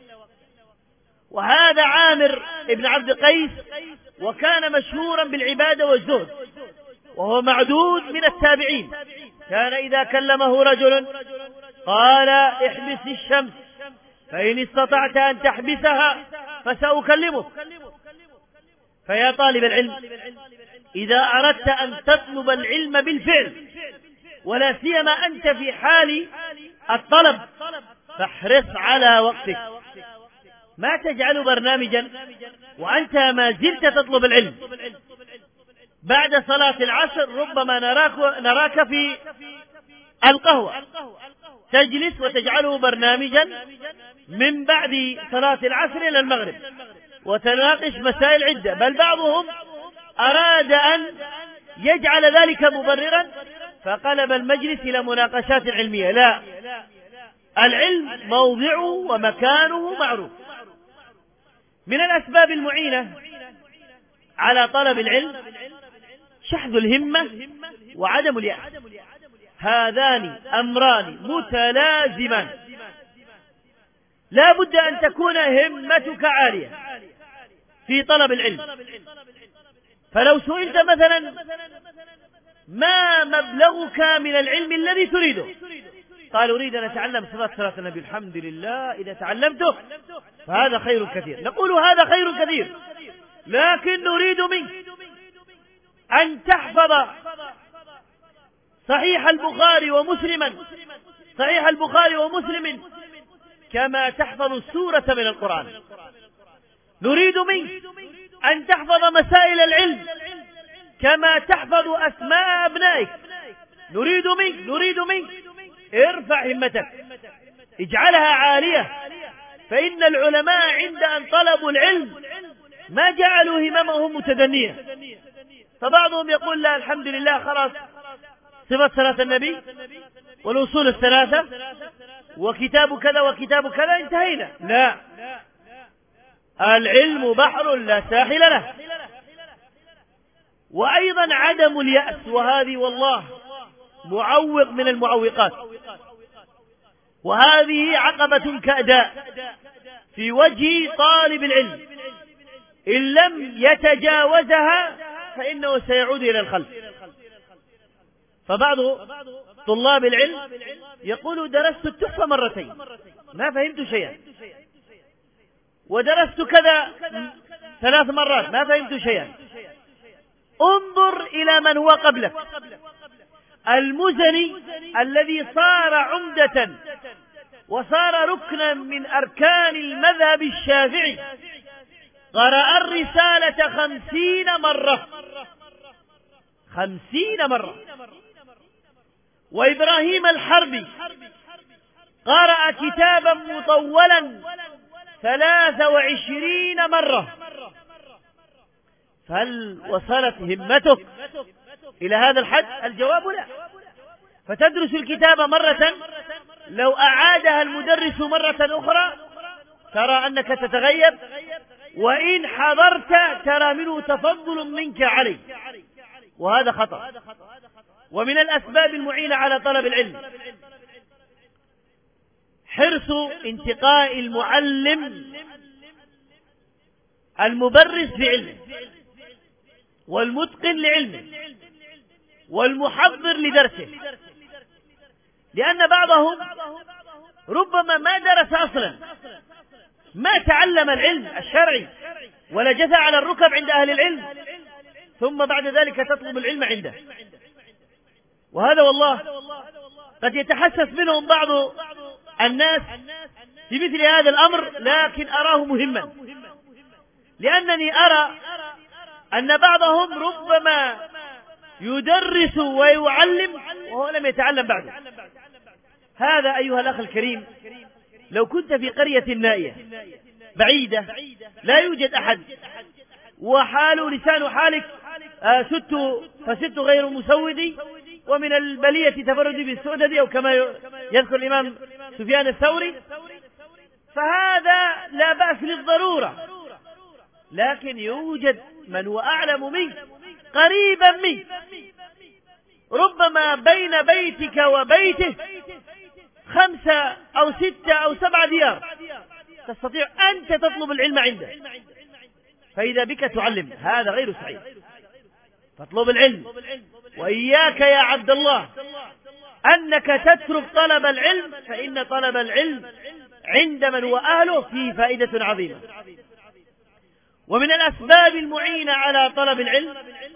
وهذا عامر بن عبد قيس، وكان مشهورا بالعبادة والزهد، وهو معدود من التابعين. كان إذا كلمه رجل قال احبس الشمس فإن استطعت أن تحبسها فسأكلمك. فيا طالب العلم، إذا أردت أن تطلب العلم بالفعل، ولا سيما أنت في حال الطلب، فاحرص على وقتك، ما تجعل برنامجا وأنت ما زلت تطلب العلم. بعد صلاة العصر ربما نراك, نراك في القهوة تجلس وتجعله برنامجا من بعد صلاة العصر إلى المغرب، وتناقش مسائل عدة، بل بعضهم أراد أن يجعل ذلك مبررا فقلب المجلس إلى مناقشات علمية. لا، العلم موضعه ومكانه معروف. من الأسباب المعينة على طلب العلم شحذ الهمة وعدم اليأس، هذان أمران متلازمان، لا بد أن تكون همتك عالية في طلب العلم. فلو سئلت مثلا ما مبلغك من العلم الذي تريده، قال أريد أن أتعلم صفات صلاة النبي، الحمد لله إذا تعلمته فهذا خير كثير، نقول هذا خير كثير، لكن نريد منك أن تحفظ صحيح البخاري ومسلما، صحيح البخاري ومسلم كما تحفظ السورة من القرآن. نريد منك أن تحفظ مسائل العلم كما تحفظ أسماء أبنائك. نريد منك نريد منك ارفع همتك، اجعلها عالية، فإن العلماء عند أن طلبوا العلم ما جعلوا هممهم متدنية. فبعضهم يقول لا الحمد لله خلاص صفة صلاة النبي والأصول الثلاثة وكتاب كذا وكتاب كذا انتهينا. لا، العلم بحر لا ساحل له. وأيضا عدم اليأس، وهذه والله معوق من المعوقات، وهذه عقبة كأداء في وجه طالب العلم، إن لم يتجاوزها فإنه سيعود إلى الخلف. فبعض طلاب العلم يقول درست التحفة مرتين ما فهمت شيئا، ودرست كذا ثلاث مرات ما فهمت شيئا. انظر إلى من هو قبلك. المزني الذي صار عمدة وصار ركنا من أركان المذهب الشافعي قرأ الرسالة خمسين مرة، خمسين مرة. وإبراهيم الحربي قرأ كتابا مطولا ثلاث وعشرين مرة. فهل وصلت همتك إلى هذا الحد؟ الجواب لا. فتدرس الكتاب مرة، لو أعادها المدرس مرة أخرى ترى أنك تتغيب، وإن حضرت ترى منه تفضل منك عليه، وهذا خطأ. ومن الأسباب المعينة على طلب العلم حرص انتقاء المعلم المبرز بعلمه والمتقن لعلمه والمحضر لدرسه، لأن بعضهم ربما ما درس أصلا، ما تعلم العلم الشرعي ولا جثى على الركب عند أهل العلم، ثم بعد ذلك تطلب العلم عنده. وهذا والله قد يتحسس منهم بعض الناس في مثل هذا الأمر، لكن أراه مهما، لأنني أرى أن بعضهم ربما يدرس ويعلم وهو لم يتعلم بعده. هذا أيها الأخ الكريم لو كنت في قرية نائية بعيدة لا يوجد أحد، وحال لسان حالك آه ست فست غير مسودي، ومن البلية تفرد بالسؤدد، أو كما يذكر الإمام سفيان الثوري، فهذا لا بأس للضرورة. لكن يوجد من هو أعلم منك قريبا منك، ربما بين بيتك وبيته خمسة أو ستة أو سبعة ديار، تستطيع أنت تطلب العلم عنده، فإذا بك تعلم، هذا غير صحيح. فاطلب العلم، وإياك يا عبد الله أنك تترك طلب العلم، فإن طلب العلم عند من هو أهله فيه فائدة عظيمة. ومن الأسباب المعينة على طلب العلم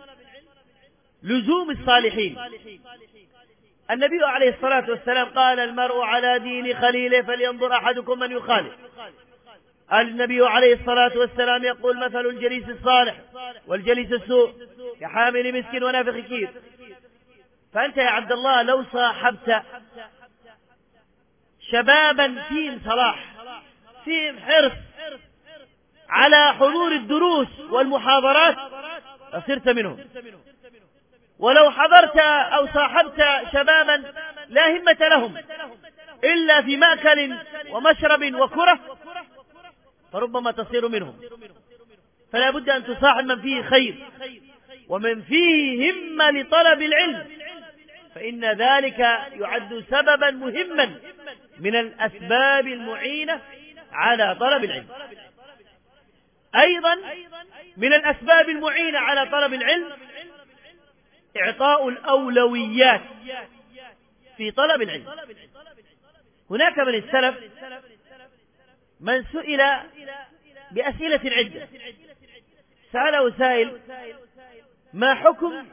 لزوم الصالحين. النبي عليه الصلاة والسلام قال: المرء على دين خليله فلينظر أحدكم من يخالف. النبي عليه الصلاة والسلام يقول: مثل الجليس الصالح والجليس السوء كحامل مسك ونافخ كير. فأنت يا عبد الله لو صاحبت شبابا فيهم صلاح، فيهم حرص على حضور الدروس والمحاضرات، صرت منهم. ولو حضرت أو صاحبت شبابا لا همة لهم إلا في مأكل ومشرب وكرة، فربما تصير منهم. فلا بد أن تصاحب من فيه خير ومن فيه همة لطلب العلم، فإن ذلك يعد سببا مهما من الأسباب المعينة على طلب العلم. أيضا من الأسباب المعينة على طلب العلم إعطاء الأولويات في طلب العلم. هناك من السلف من سئل بأسئلة عدة. سأله سائل: ما حكم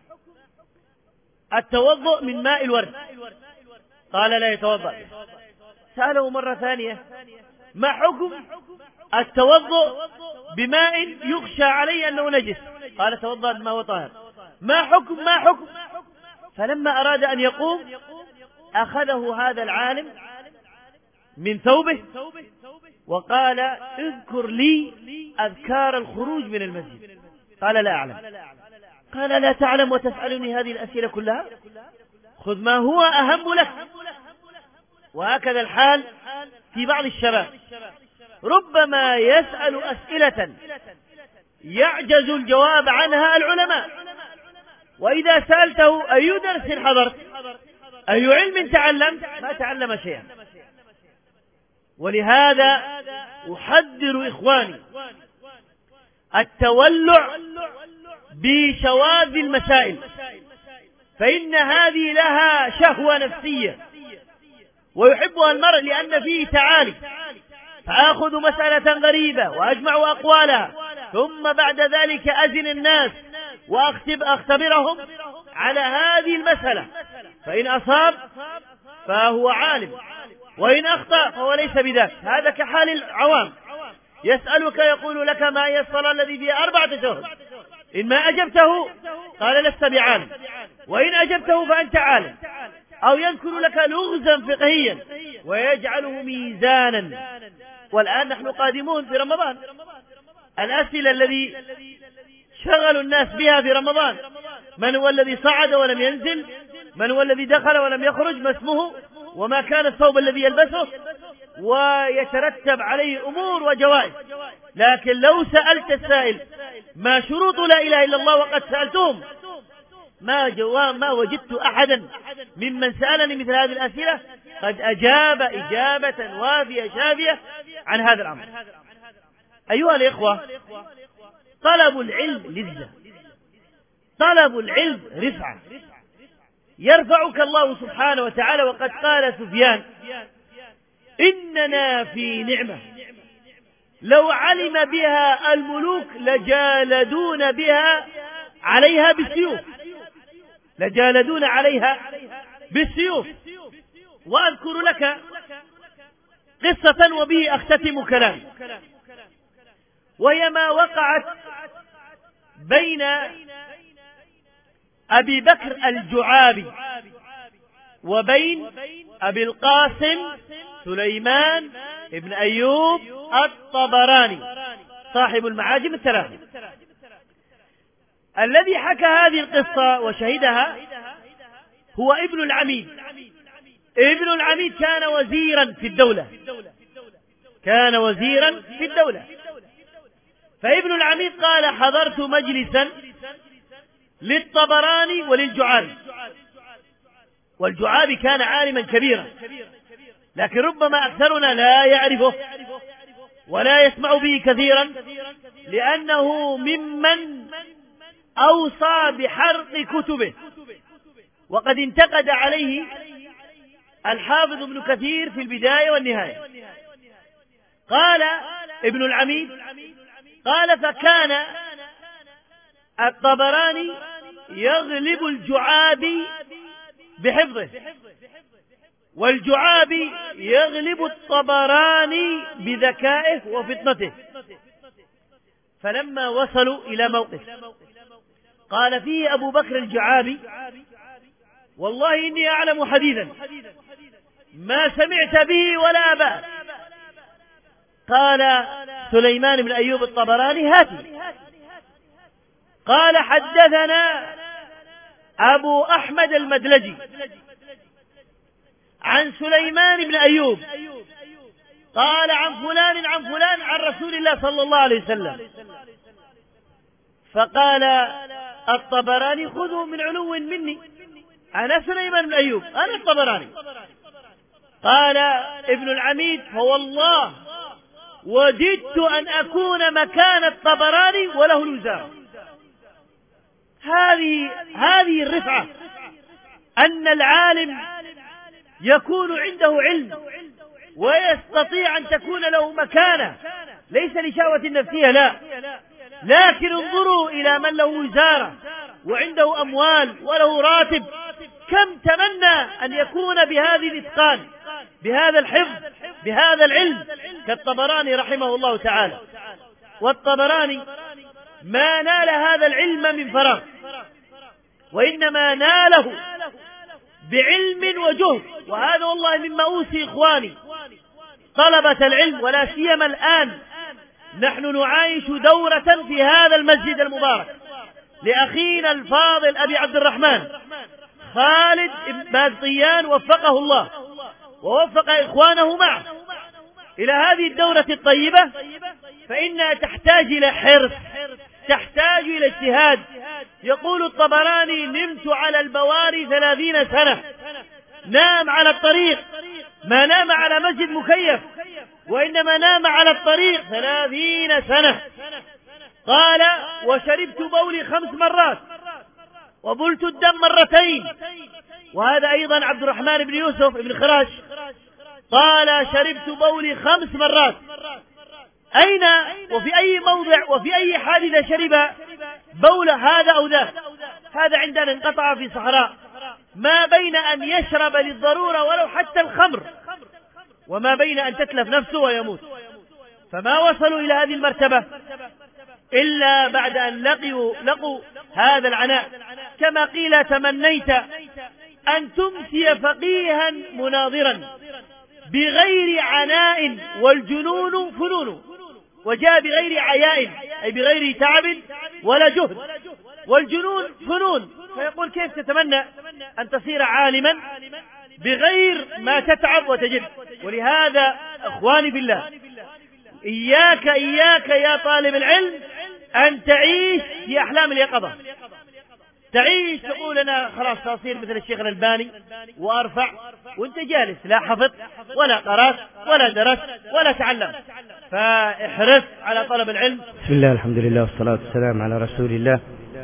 التوضؤ من ماء الورد؟ قال: لا يتوضأ. سأله مرة ثانية: ما حكم التوضؤ بماء يخشى عليه أنه نجس؟ قال: توضأ بما هو طاهر. ما حكم ما حكم فلما أراد أن يقوم أخذه هذا العالم من ثوبه وقال: اذكر لي أذكار الخروج من المسجد. قال: لا أعلم. قال: لا تعلم وتسألني هذه الأسئلة كلها؟ خذ ما هو أهم لك. وهكذا الحال في بعض الشباب، ربما يسأل أسئلة يعجز الجواب عنها العلماء، وإذا سألته: أي درس حضرت؟ أي علم تعلمت؟ ما تعلم شيئا. ولهذا أحذر إخواني التولع بشواذ المسائل، فإن هذه لها شهوة نفسية ويحبها المرء لأن فيه تعالي، فآخذ مسألة غريبة وأجمع أقوالها، ثم بعد ذلك أزن الناس وأختبرهم على هذه المسألة، فإن أصاب فهو عالم، وإن أخطأ فهو ليس بذاك. هذا كحال العوام، يسألك يقول لك: ما هي الصلاة الذي فيها أربعة أشهر؟ إن ما أجبته قال: لست بعالم، وإن أجبته فأنت عالم. أو يذكر لك لغزا فقهيا ويجعله ميزانا. والآن نحن قادمون في رمضان، الأسئلة الذي شغلوا الناس بها في رمضان: من هو الذي صعد ولم ينزل؟ من هو الذي دخل ولم يخرج؟ ما اسمه؟ وما كان الثوب الذي يلبسه؟ ويترتب عليه أمور وجوائز. لكن لو سألت السائل: ما شروط لا إله إلا الله؟ وقد سألتهم، ما جواب ما وجدت أحدا ممن سألني مثل هذه الأسئلة قد أجاب إجابة وافية شافية عن هذا الأمر. أيها الإخوة، طلب العلم لذة، طلب العلم رفعة، يرفعك الله سبحانه وتعالى. وقد قال سفيان: إننا في نعمة لو علم بها الملوك لجالدون بها عليها بالسيوف، لجالدون عليها بالسيوف. وأذكر لك قصة وبه أختتم كلامي، وهي ما وقعت بين أبي بكر الجعابي وبين أبي القاسم سليمان بن أيوب الطبراني صاحب المعاجم الثلاثة. الذي حكى هذه القصة وشهدها هو ابن العميد. ابن العميد كان وزيرا في الدولة، كان وزيرا في الدولة. فابن العميد قال: حضرت مجلسا للطبراني وللجعابي، والجعابي كان عالما كبيرا، لكن ربما أكثرنا لا يعرفه ولا يسمع به كثيرا، لأنه ممن أوصى بحرق كتبه، وقد انتقد عليه الحافظ ابن كثير في البداية والنهاية. قال ابن العميد: قال فكان الطبراني يغلب الجعابي بحفظه، والجعابي يغلب الطبراني بذكائه وفطنته. فلما وصلوا إلى موقف قال فيه أبو بكر الجعابي: والله إني أعلم حديثا ما سمعت به ولا أبا. قال سليمان بن أيوب الطبراني: هاتي. قال: حدثنا أبو أحمد المدلجي عن سليمان بن أيوب قال عن فلان عن فلان عن رسول الله صلى الله عليه وسلم. فقال الطبراني: خذوا من علو مني، أنا سليمان بن أيوب، أنا الطبراني. قال ابن العميد: فوالله وددت أن أكون مكان الطبراني وله الوزارة. هذه هذه الرفعة، أن العالم يكون عنده علم ويستطيع أن تكون له مكانة، ليس لشهوة نفسية، لا، لكن انظروا إلى من له وزارة وعنده أموال وله راتب، كم تمنى أن يكون بهذه الإتقان، بهذا الحفظ، بهذا العلم، كالطبراني رحمه الله تعالى. والطبراني ما نال هذا العلم من فراغ، وإنما ناله بعلم وجهد. وهذا والله مما أوصي إخواني طلبة العلم، ولا سيما الآن نحن نعايش دورة في هذا المسجد المبارك لأخينا الفاضل أبي عبد الرحمن خالد بن طيان وفقه الله ووفق إخوانه معه إلى هذه الدورة الطيبة، فإنها تحتاج إلى حرص، تحتاج إلى اجتهاد. يقول الطبراني: نمت على البواري ثلاثين سنة. نام على الطريق، ما نام على مسجد مكيف، وإنما نام على الطريق ثلاثين سنة. قال: وشربت بولي خمس مرات وبلت الدم مرتين. وهذا أيضا عبد الرحمن بن يوسف بن خراش قال: شربت بولي خمس مرات. أين وفي أي موضع وفي أي حادثة شرب بول هذا أو ذاك؟ هذا عندنا انقطع في صحراء، ما بين أن يشرب للضرورة ولو حتى الخمر، وما بين أن تتلف نفسه ويموت. فما وصلوا إلى هذه المرتبة إلا بعد أن لقوا, لقوا هذا العناء. كما قيل: تمنيت أن تمسي فقيها مناظرا بغير عناء والجنون فنون، وجاء بغير عياء أي بغير تعب ولا جهد، والجنون فنون. فيقول: كيف تتمنى أن تصير عالما بغير ما تتعب وتجد؟ ولهذا أخواني بالله، إياك إياك يا طالب العلم أن تعيش في أحلام اليقظة، تعيش تقول أنا خلاص تصير مثل الشيخ الألباني وأرفع، وأنت جالس لا حفظ ولا قرأت ولا درست ولا تعلم. فاحرص على طلب العلم. بسم الله، الحمد لله، والصلاة والسلام على رسول الله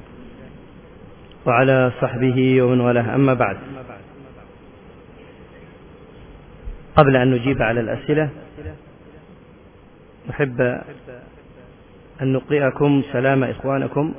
وعلى صحبه ومن والاه، أما بعد. قبل أن نجيب على الأسئلة أحب أن نقرئكم سلام إخوانكم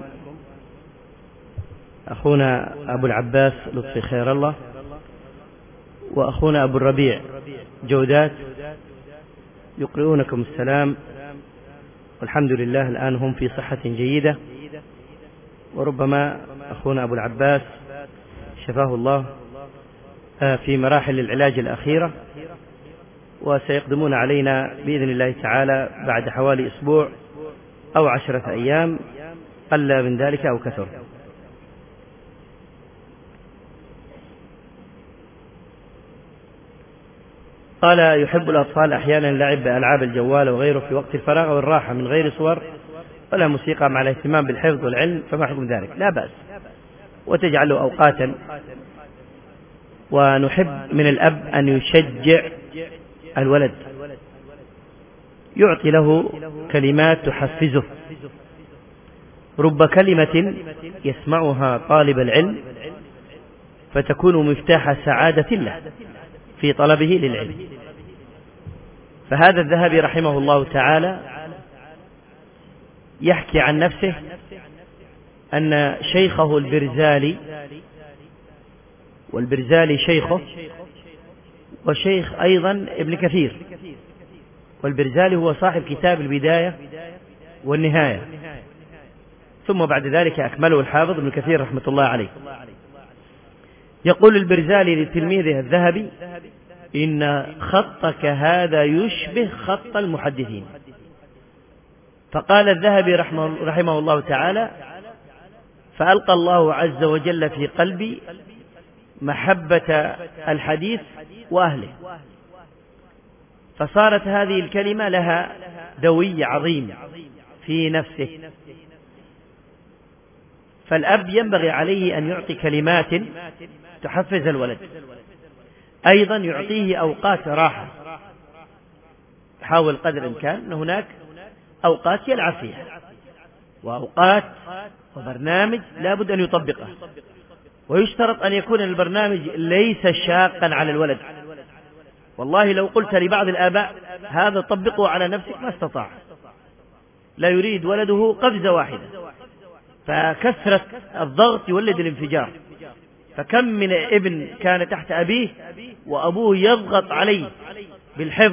أخونا أبو العباس لطفي خير الله وأخونا أبو الربيع جودات يقرؤونكم السلام، والحمد لله الآن هم في صحة جيدة، وربما أخونا أبو العباس شفاه الله في مراحل العلاج الأخيرة، وسيقدمون علينا بإذن الله تعالى بعد حوالي أسبوع أو عشرة أيام، قل من ذلك أو كثر. قال: يحب الأطفال أحيانا اللعب بألعاب الجوال وغيره في وقت الفراغ والراحة من غير صور ولا موسيقى، مع الاهتمام بالحفظ والعلم، فما حكم ذلك؟ لا بأس، وتجعله أوقاتا. ونحب من الأب أن يشجع الولد، يعطي له كلمات تحفزه. رب كلمة يسمعها طالب العلم فتكون مفتاح سعادة له في طلبه للعلم. فهذا الذهبي رحمه الله تعالى يحكي عن نفسه أن شيخه البرزالي، والبرزالي شيخه وشيخ أيضا ابن كثير، والبرزالي هو صاحب كتاب البداية والنهاية، ثم بعد ذلك أكمله الحافظ ابن كثير رحمة الله عليه. يقول البرزالي لتلميذه الذهبي: إن خطك هذا يشبه خط المحدثين. فقال الذهبي رحمه, رحمه الله تعالى: فألقى الله عز وجل في قلبي محبة الحديث وأهله، فصارت هذه الكلمة لها دوي عظيم في نفسه. فالأب ينبغي عليه أن يعطي كلمات تحفز الولد، أيضا يعطيه أوقات راحة، يحاول قدر الإمكان أن هناك أوقات يلعب فيها، وأوقات وبرنامج لا بد أن يطبقه، ويشترط أن يكون البرنامج ليس شاقا على الولد. والله لو قلت لبعض الآباء هذا طبقه على نفسك ما استطاع، لا يريد ولده قفزة واحدة، فكثرة الضغط يولد الانفجار. فكم من ابن كان تحت أبيه وأبوه يضغط عليه بالحفظ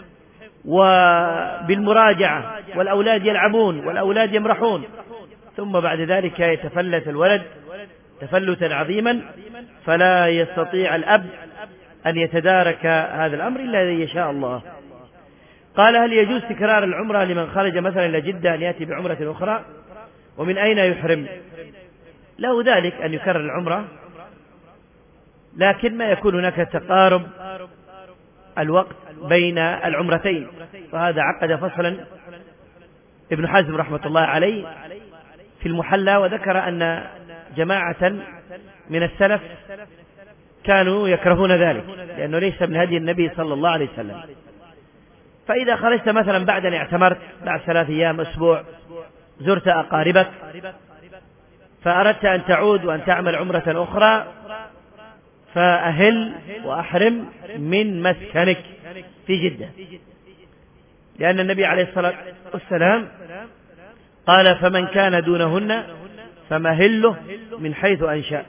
وبالمراجعة، والأولاد يلعبون والأولاد يمرحون، ثم بعد ذلك يتفلت الولد تفلتا عظيما، فلا يستطيع الأب أن يتدارك هذا الأمر إلا إذا يشاء الله. قال: هل يجوز تكرار العمرة لمن خرج مثلا إلى جدة أن يأتي بعمرة أخرى؟ ومن أين يحرم؟ له ذلك أن يكرر العمرة، لكن ما يكون هناك تقارب الوقت بين العمرتين. وهذا عقد فصلا ابن حزم رحمة الله عليه في المحلى، وذكر أن جماعة من السلف كانوا يكرهون ذلك، لأنه ليس من هدي النبي صلى الله عليه وسلم. فإذا خرجت مثلا بعد أن اعتمرت بعد ثلاث أيام أسبوع، زرت أقاربك، فأردت أن تعود وأن تعمل عمرة أخرى، فأهل وأحرم من مسكنك في جدة، لأن النبي عليه الصلاة والسلام قال: فمن كان دونهن فمهله من حيث أنشأ.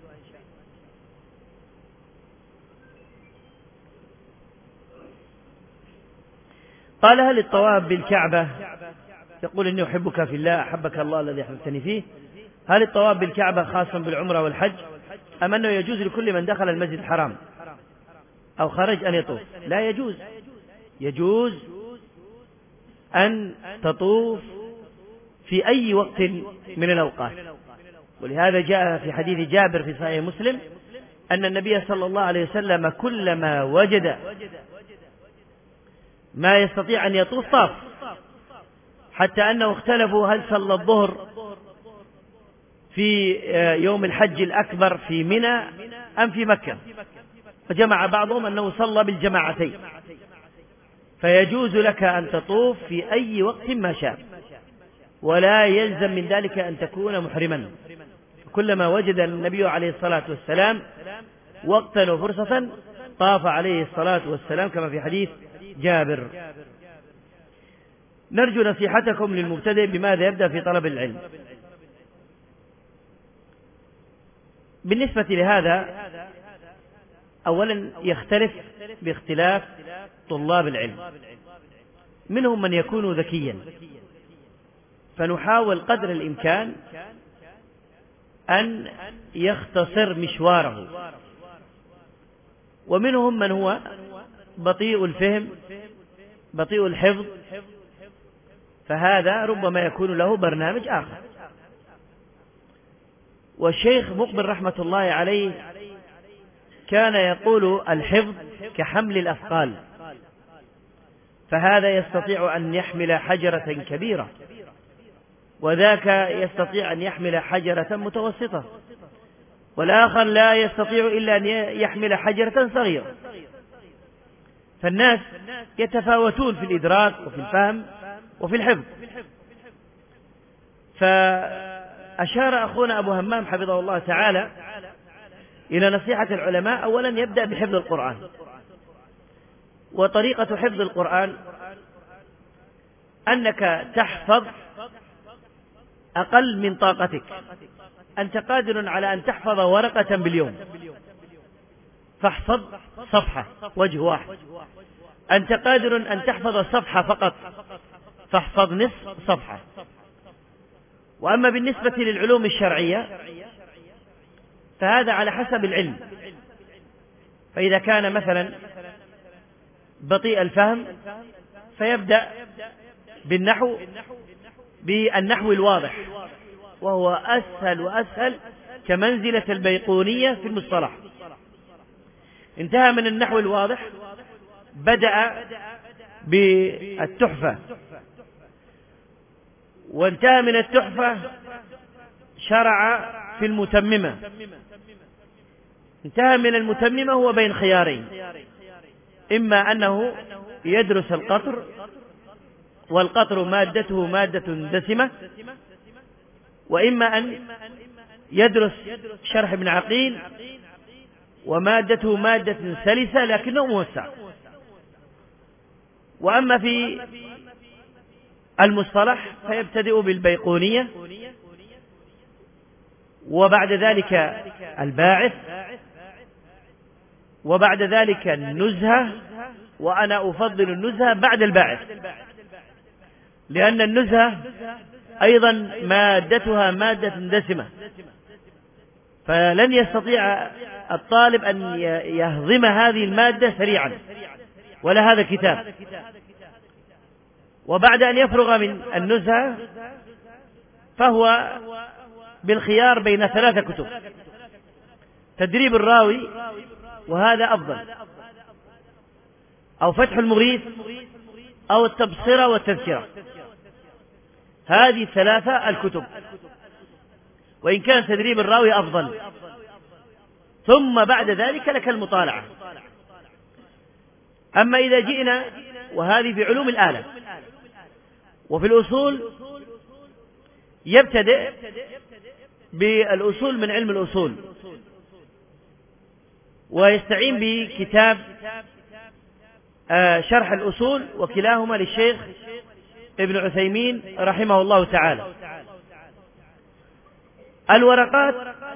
قال: هل الطواف بالكعبة، يقول إني أحبك في الله أحبك الله الذي أحببتني فيه، هل الطواف بالكعبة خاص بالعمرة والحج، أم أنه يجوز لكل من دخل المسجد الحرام أو خرج أن يطوف؟ لا يجوز، يجوز أن تطوف في أي وقت من الأوقات. ولهذا جاء في حديث جابر في صحيح مسلم أن النبي صلى الله عليه وسلم كلما وجد ما يستطيع أن يطوف طاف، حتى أنه اختلفوا هل صلى الظهر في يوم الحج الأكبر في منى أم في مكة، وجمع بعضهم أنه صلى بالجماعتين. فيجوز لك أن تطوف في أي وقت ما شاء، ولا يلزم من ذلك أن تكون محرما. كلما وجد النبي عليه الصلاة والسلام وقتا وفرصة طاف عليه الصلاة والسلام، كما في حديث جابر. نرجو نصيحتكم للمبتدئ بماذا يبدأ في طلب العلم. بالنسبة لهذا أولا يختلف باختلاف طلاب العلم، منهم من يكون ذكيا فنحاول قدر الإمكان أن يختصر مشواره، ومنهم من هو بطيء الفهم بطيء الحفظ، فهذا ربما يكون له برنامج آخر. والشيخ مقبل رحمة الله عليه كان يقول الحفظ كحمل الأثقال، فهذا يستطيع أن يحمل حجرة كبيرة، وذاك يستطيع أن يحمل حجرة متوسطة، والآخر لا يستطيع إلا أن يحمل حجرة صغيرة. فالناس يتفاوتون في الإدراك وفي الفهم وفي الحفظ. فأشار أخونا أبو همام حفظه الله تعالى إلى نصيحة العلماء. أولا يبدأ بحفظ القرآن، وطريقة حفظ القرآن أنك تحفظ أقل من طاقتك. أنت قادر على أن تحفظ ورقة باليوم، فاحفظ صفحة وجه واحد. أنت قادر أن تحفظ صفحة فقط، فاحفظ نصف صفحة. وأما بالنسبة للعلوم الشرعية فهذا على حسب العلم، فإذا كان مثلا بطيء الفهم فيبدأ بالنحو بالنحو الواضح، وهو أسهل وأسهل كمنزلة البيقونية في المصطلح. انتهى من النحو الواضح بدأ بالتحفة، وانتهى من التحفة شرع في المتممة. انتهى من المتممة هو بين خيارين، إما أنه يدرس القطر، والقطر مادته مادة دسمة، وإما أن يدرس شرح ابن عقيل ومادته مادة سلسة لكنه موسع. وأما في المصطلح فيبتدئ بالبيقونية، وبعد ذلك الباعث، وبعد ذلك النزهة، وأنا أفضل النزهة بعد الباعث، لأن النزهة أيضا مادتها مادة دسمة، فلن يستطيع الطالب أن يهضم هذه المادة سريعا، ولا هذا كتاب. وبعد أن يفرغ من النزهة فهو بالخيار بين ثلاثة كتب: تدريب الراوي، وهذا أفضل، أو فتح المغيث، أو التبصرة والتذكرة. هذه الثلاثة الكتب، وإن كان تدريب الراوي أفضل. ثم بعد ذلك لك المطالعة. أما إذا جئنا، وهذه في علوم الآلة، وفي الأصول يبتدئ بالأصول من علم الأصول، ويستعين بكتاب شرح الأصول، وكلاهما للشيخ ابن عثيمين رحمه الله تعالى. الورقات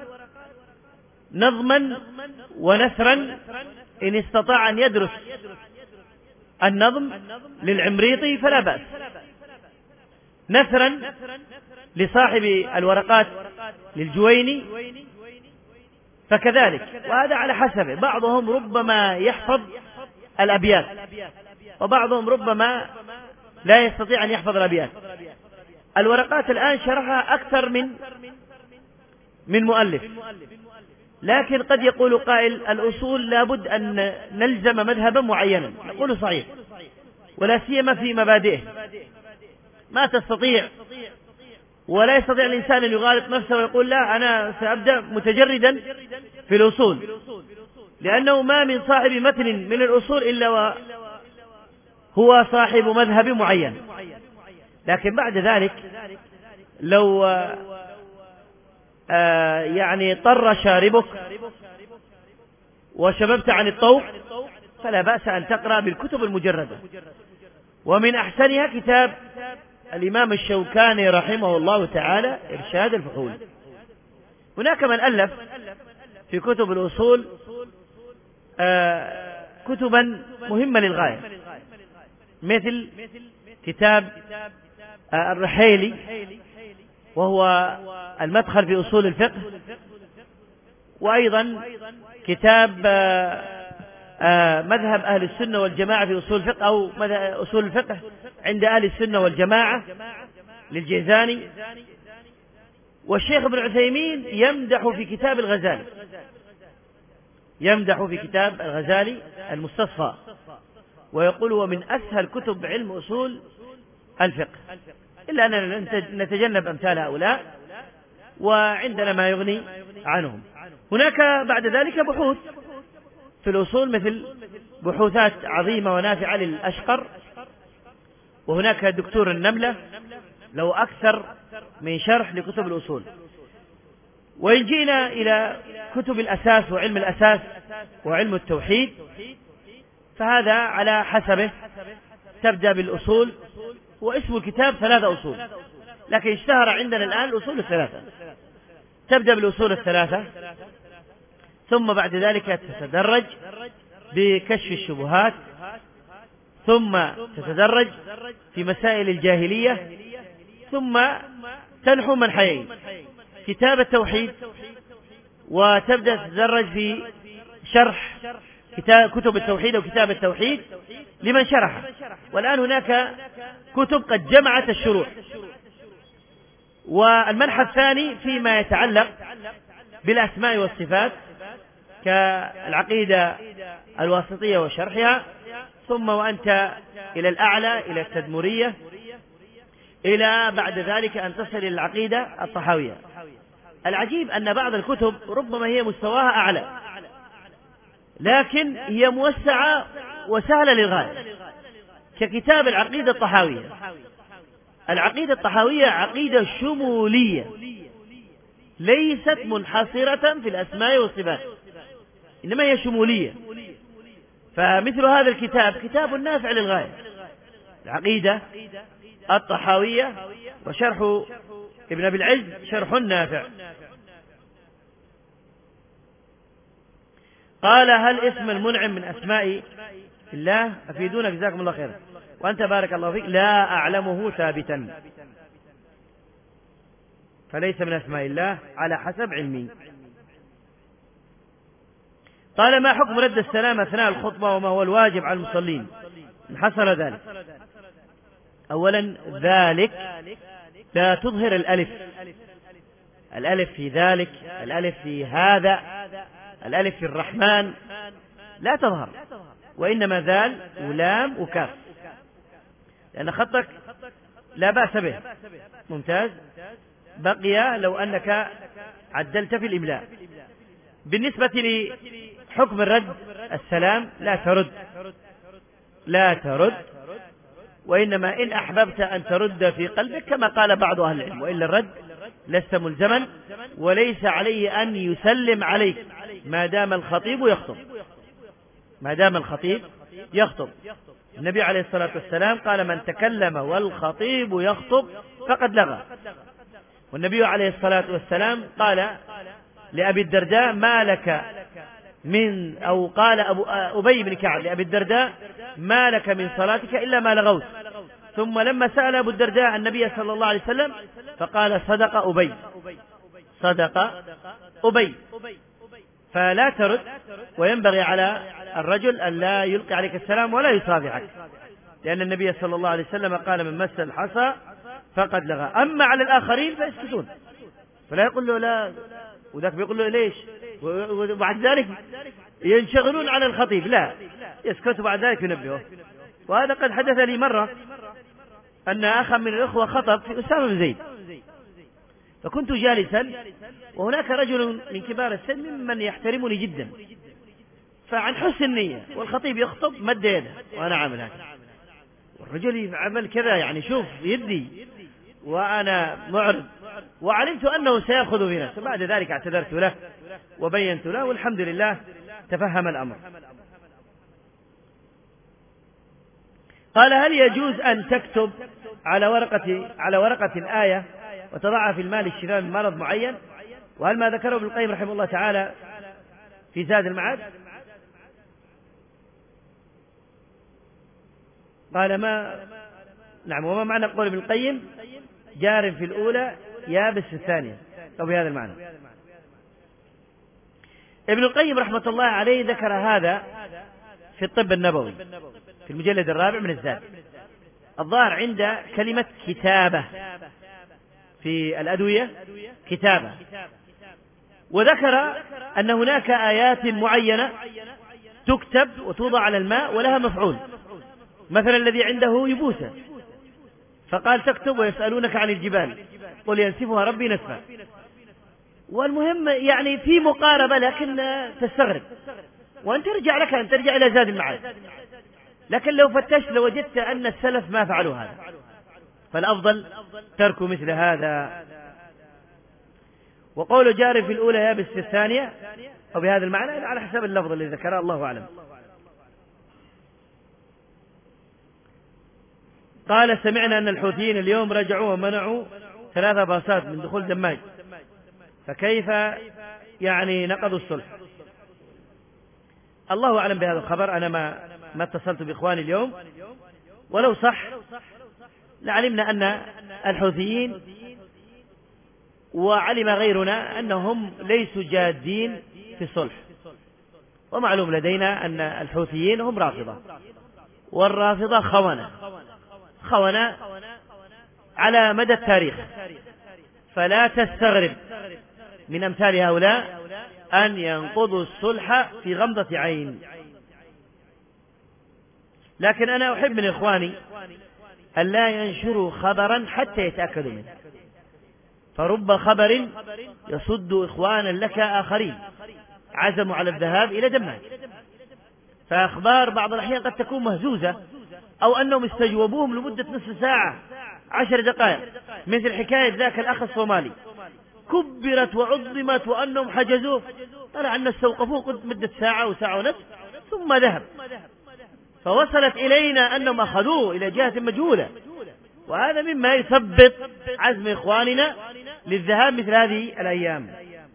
نظما ونثرا، إن استطاع أن يدرس النظم للعمريطي فلا بأس، نثرا لصاحب الورقات للجويني فكذلك، وهذا على حسبه. بعضهم ربما يحفظ الأبيات، وبعضهم ربما لا يستطيع أن يحفظ الأبيات. الورقات الآن شرحها أكثر من من مؤلف، لكن قد يقول قائل الأصول لابد أن نلزم مذهبا معينا. نقول صحيح، ولا سيما في مبادئه. ما تستطيع ولا يستطيع الإنسان أن يغالط نفسه ويقول لا أنا سأبدأ متجردا في الأصول، لأنه ما من صاحب متن من الأصول إلا هو صاحب مذهب معين. لكن بعد ذلك لو آه يعني طر شاربك وشببت عن الطوق فلا بأس أن تقرأ بالكتب المجردة. ومن أحسنها كتاب الإمام الشوكاني رحمه الله تعالى إرشاد الفحول. هناك من ألف في كتب الأصول كتبا مهمة للغاية، مثل كتاب الرحيلي وهو المدخل في أصول الفقه، وأيضا كتاب مذهب أهل السنة والجماعة في أصول الفقه أو أصول الفقه عند أهل السنة والجماعة للجيزاني. والشيخ ابن عثيمين يمدح في كتاب الغزالي يمدح في كتاب الغزالي المستصفى، ويقول هو من أسهل كتب علم أصول الفقه، إلا أننا نتجنب أمثال هؤلاء وعندنا ما يغني عنهم. هناك بعد ذلك بحوث في الأصول مثل بحوثات عظيمة ونافعة للأشقر، وهناك دكتور النملة له أكثر من شرح لكتب الأصول. وإن جينا إلى كتب الأساس وعلم الأساس وعلم التوحيد فهذا على حسبه، تبدأ بالأصول، واسم الكتاب ثلاثة أصول، لكن اشتهر عندنا الآن الأصول الثلاثة. تبدأ بالأصول الثلاثة، ثم بعد ذلك تتدرج بكشف الشبهات، ثم تتدرج في مسائل الجاهلية، ثم تنحو منحيين: كتاب التوحيد، وتبدأ تتدرج في شرح كتاب كتب التوحيد أو كتاب التوحيد لمن شرح. والآن هناك كتب قد جمعت الشروح. والمنحى الثاني فيما يتعلق بالأسماء والصفات كالعقيدة الواسطية وشرحها، ثم وأنت إلى الأعلى إلى التدمرية، إلى بعد ذلك أن تصل إلى العقيدة الطحاوية. العجيب أن بعض الكتب ربما هي مستواها أعلى، لكن هي موسعة وسهلة للغاية، ككتاب العقيدة الطحاوية. العقيدة الطحاوية عقيدة شمولية ليست منحصرة في الأسماء والصفات، إنما هي شمولية. فمثل هذا الكتاب كتاب نافع للغاية، العقيدة الطحاوية، وشرح ابن أبي العز شرح نافع. قال: هل اسم المنعم من أسماء الله؟ أفيدونا جزاكم الله خيرا. وأنت بارك الله فيك: لا أعلمه ثابتا، فليس من أسماء الله على حسب علمي. قال: ما حكم رد السلام أثناء الخطبة، وما هو الواجب على المصلين إن حصل ذلك؟ أولا، ذلك لا تظهر الألف الألف في ذلك، الألف في هذا، الألف في الرحمن، لا تظهر، وإنما ذال ولام وكاف، لأن خطك لا بأس به، ممتاز. بقي لو أنك عدلت في الإملاء. بالنسبة لحكم الرد السلام، لا ترد لا ترد وإنما إن أحببت أن ترد في قلبك كما قال بعض أهل العلم، وإلا الرد لست ملزما، وليس عليه أن يسلم عليك ما دام الخطيب يخطب ما دام الخطيب يخطب. النبي عليه الصلاة والسلام قال: من تكلم والخطيب يخطب فقد لغى. والنبي عليه الصلاة والسلام قال لأبي الدرداء: ما لك من أو قال أبو أبي بن كعب لأبي الدرداء: ما لك من صلاتك إلا ما لغوت. ثم لما سأل أبو الدرداء النبي صلى الله عليه وسلم فقال: صدق أبي صدق أبي. فلا ترد، وينبغي على الرجل أن لا يلقي عليك السلام ولا يصافحك، لأن النبي صلى الله عليه وسلم قال: من مس الحصى فقد لغى. أما على الآخرين فيسكتون، فلا يقول له لا، وذاك بيقول له ليش، وبعد ذلك ينشغلون على الخطيب، لا، يسكت بعد ذلك ينبهه. وهذا قد حدث لي مرة أن أخا من الأخوة خطب في أسامة بن زيد، فكنت جالسا وهناك رجل من كبار السن ممن يحترمني جدا، فعن حسن النية والخطيب يخطب مد يده وأنا عامل هكذا، والرجل عمل كذا، يعني شوف يدي وأنا معرض، وعلمت أنه سيأخذ في نفسه. بعد ذلك اعتذرت له وبينت له، والحمد لله تفهم الأمر. قال: هل يجوز أن تكتب على ورقة على ورقة آية وتضعها في المال الشفاء من مرض معين؟ وهل ما ذكره ابن القيم رحمه الله تعالى في زاد المعاد؟ قال ما نعم وما معنى قول ابن القيم جار في الأولى يابس في الثانية أو بهذا المعنى. ابن القيم رحمة الله عليه ذكر هذا في الطب النبوي في المجلد الرابع من الزاد. الظاهر عند كلمة كتابة في الأدوية كتابة، وذكر أن هناك آيات معينة تكتب وتوضع على الماء ولها مفعول، مثلا الذي عنده يبوسة فقال تكتب ويسألونك عن الجبال قل ينسفها ربي نسفا. والمهم يعني في مقاربة لكن تستغرب، وأن ترجع لك أن ترجع إلى زاد المعاد، لكن لو فتشت لوجدت أن السلف ما فعلوا هذا، فالأفضل ترك مثل هذا. وقول جار في الأولى يابس في الثانية أو بهذا المعنى على حسب اللفظ الذي ذكره الله أعلم. قال سمعنا أن الحوثيين اليوم رجعوا ومنعوا ثلاثة باصات من دخول دماج، فكيف يعني نقضوا الصلح؟ الله أعلم بهذا الخبر، أنا ما ما اتصلت بإخواني اليوم، ولو صح لعلمنا أن الحوثيين وعلم غيرنا أنهم ليسوا جادين في الصلح. ومعلوم لدينا أن الحوثيين هم رافضة، والرافضة خونة خونة على مدى التاريخ، فلا تستغرب من أمثال هؤلاء أن ينقضوا الصلح في غمضة عين. لكن أنا أحب من إخواني أن لا ينشروا خبرا حتى يتأكدوا منه، فرب خبر يصد إخوانا لك آخرين عزموا على الذهاب إلى دماج، فأخبار بعض الأحيان قد تكون مهزوزة، أو أنهم استجوبوهم لمدة نصف ساعة عشر دقائق، مثل حكاية ذاك الأخ الصومالي كبرت وعظمت وأنهم حجزوه، طلع أن استوقفوه مدة ساعة وساعة ونصف ثم ذهب، فوصلت إلينا أنهم أخذوه إلى جهة مجهولة، وهذا مما يثبط عزم إخواننا للذهاب مثل هذه الأيام.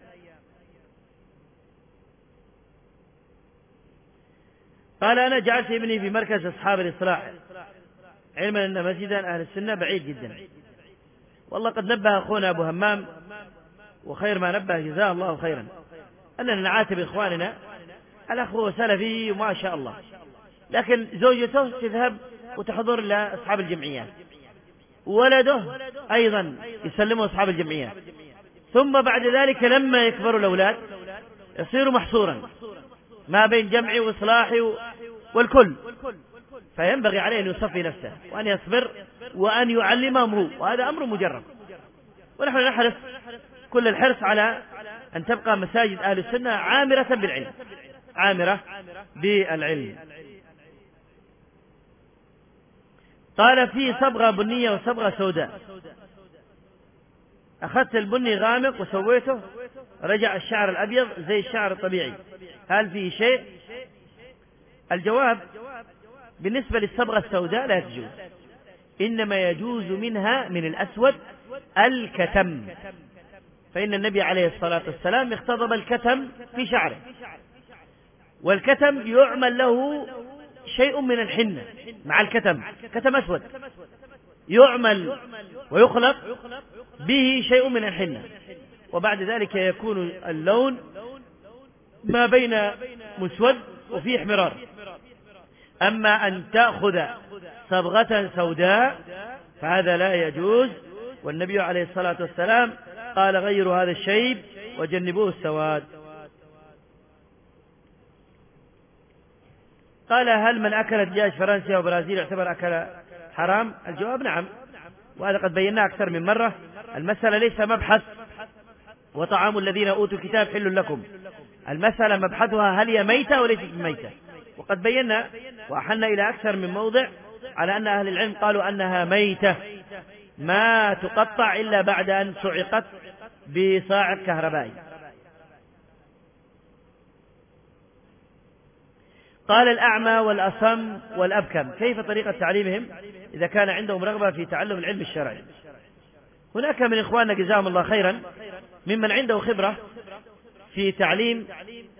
قال أنا جعلت ابني في مركز أصحاب الإصلاح، علما أن مسجدا أهل السنة بعيد جدا. والله قد نبه أخونا أبو همام وخير ما نبه جزاه الله خيرا أننا نعاتب إخواننا، الأخ هو سلفي وما شاء الله، لكن زوجته تذهب وتحضر لأصحاب الجمعيات، ولده أيضا يسلمه أصحاب الجمعيات، ثم بعد ذلك لما يكبروا الأولاد يصير محصورا ما بين جمعي وإصلاحي والكل، فينبغي عليه أن يصفي نفسه وأن يصبر وأن يعلمهم هو، وهذا أمر مجرب. ونحن نحرص كل الحرص على أن تبقى مساجد أهل السنة عامرة بالعلم، عامرة بالعلم. قال في صبغة بنية وصبغة سوداء، أخذت البني غامق وسويته رجع الشعر الأبيض زي الشعر الطبيعي، هل فيه شيء؟ الجواب بالنسبة للصبغة السوداء لا تجوز، إنما يجوز منها من الأسود الكتم، فإن النبي عليه الصلاة والسلام اختضب الكتم في شعره، والكتم يعمل له شيء من الحنة مع الكتم، كتم أسود يعمل ويخلط به شيء من الحنة، وبعد ذلك يكون اللون ما بين مسود وفيه احمرار. أما أن تأخذ صبغة سوداء فهذا لا يجوز، والنبي عليه الصلاة والسلام قال غير هذا الشيب وجنبوه السواد. قال هل من أكل دجاج فرنسي أو برازيلي يعتبر أكل حرام؟ الجواب نعم، وهذا قد بيناه أكثر من مرة. المسألة ليس مبحث وطعام الذين أوتوا الكتاب حل لكم، المسألة مبحثها هل هي ميتة وليست ميتة، وقد بينا وأحنا إلى أكثر من موضع على أن أهل العلم قالوا أنها ميتة ما تقطع إلا بعد أن صعقت بصاعق كهربائي. قال الأعمى والأصم والأبكم كيف طريقة تعليمهم إذا كان عندهم رغبة في تعلم العلم الشرعي؟ هناك من إخواننا جزاهم الله خيرا ممن عنده خبرة في تعليم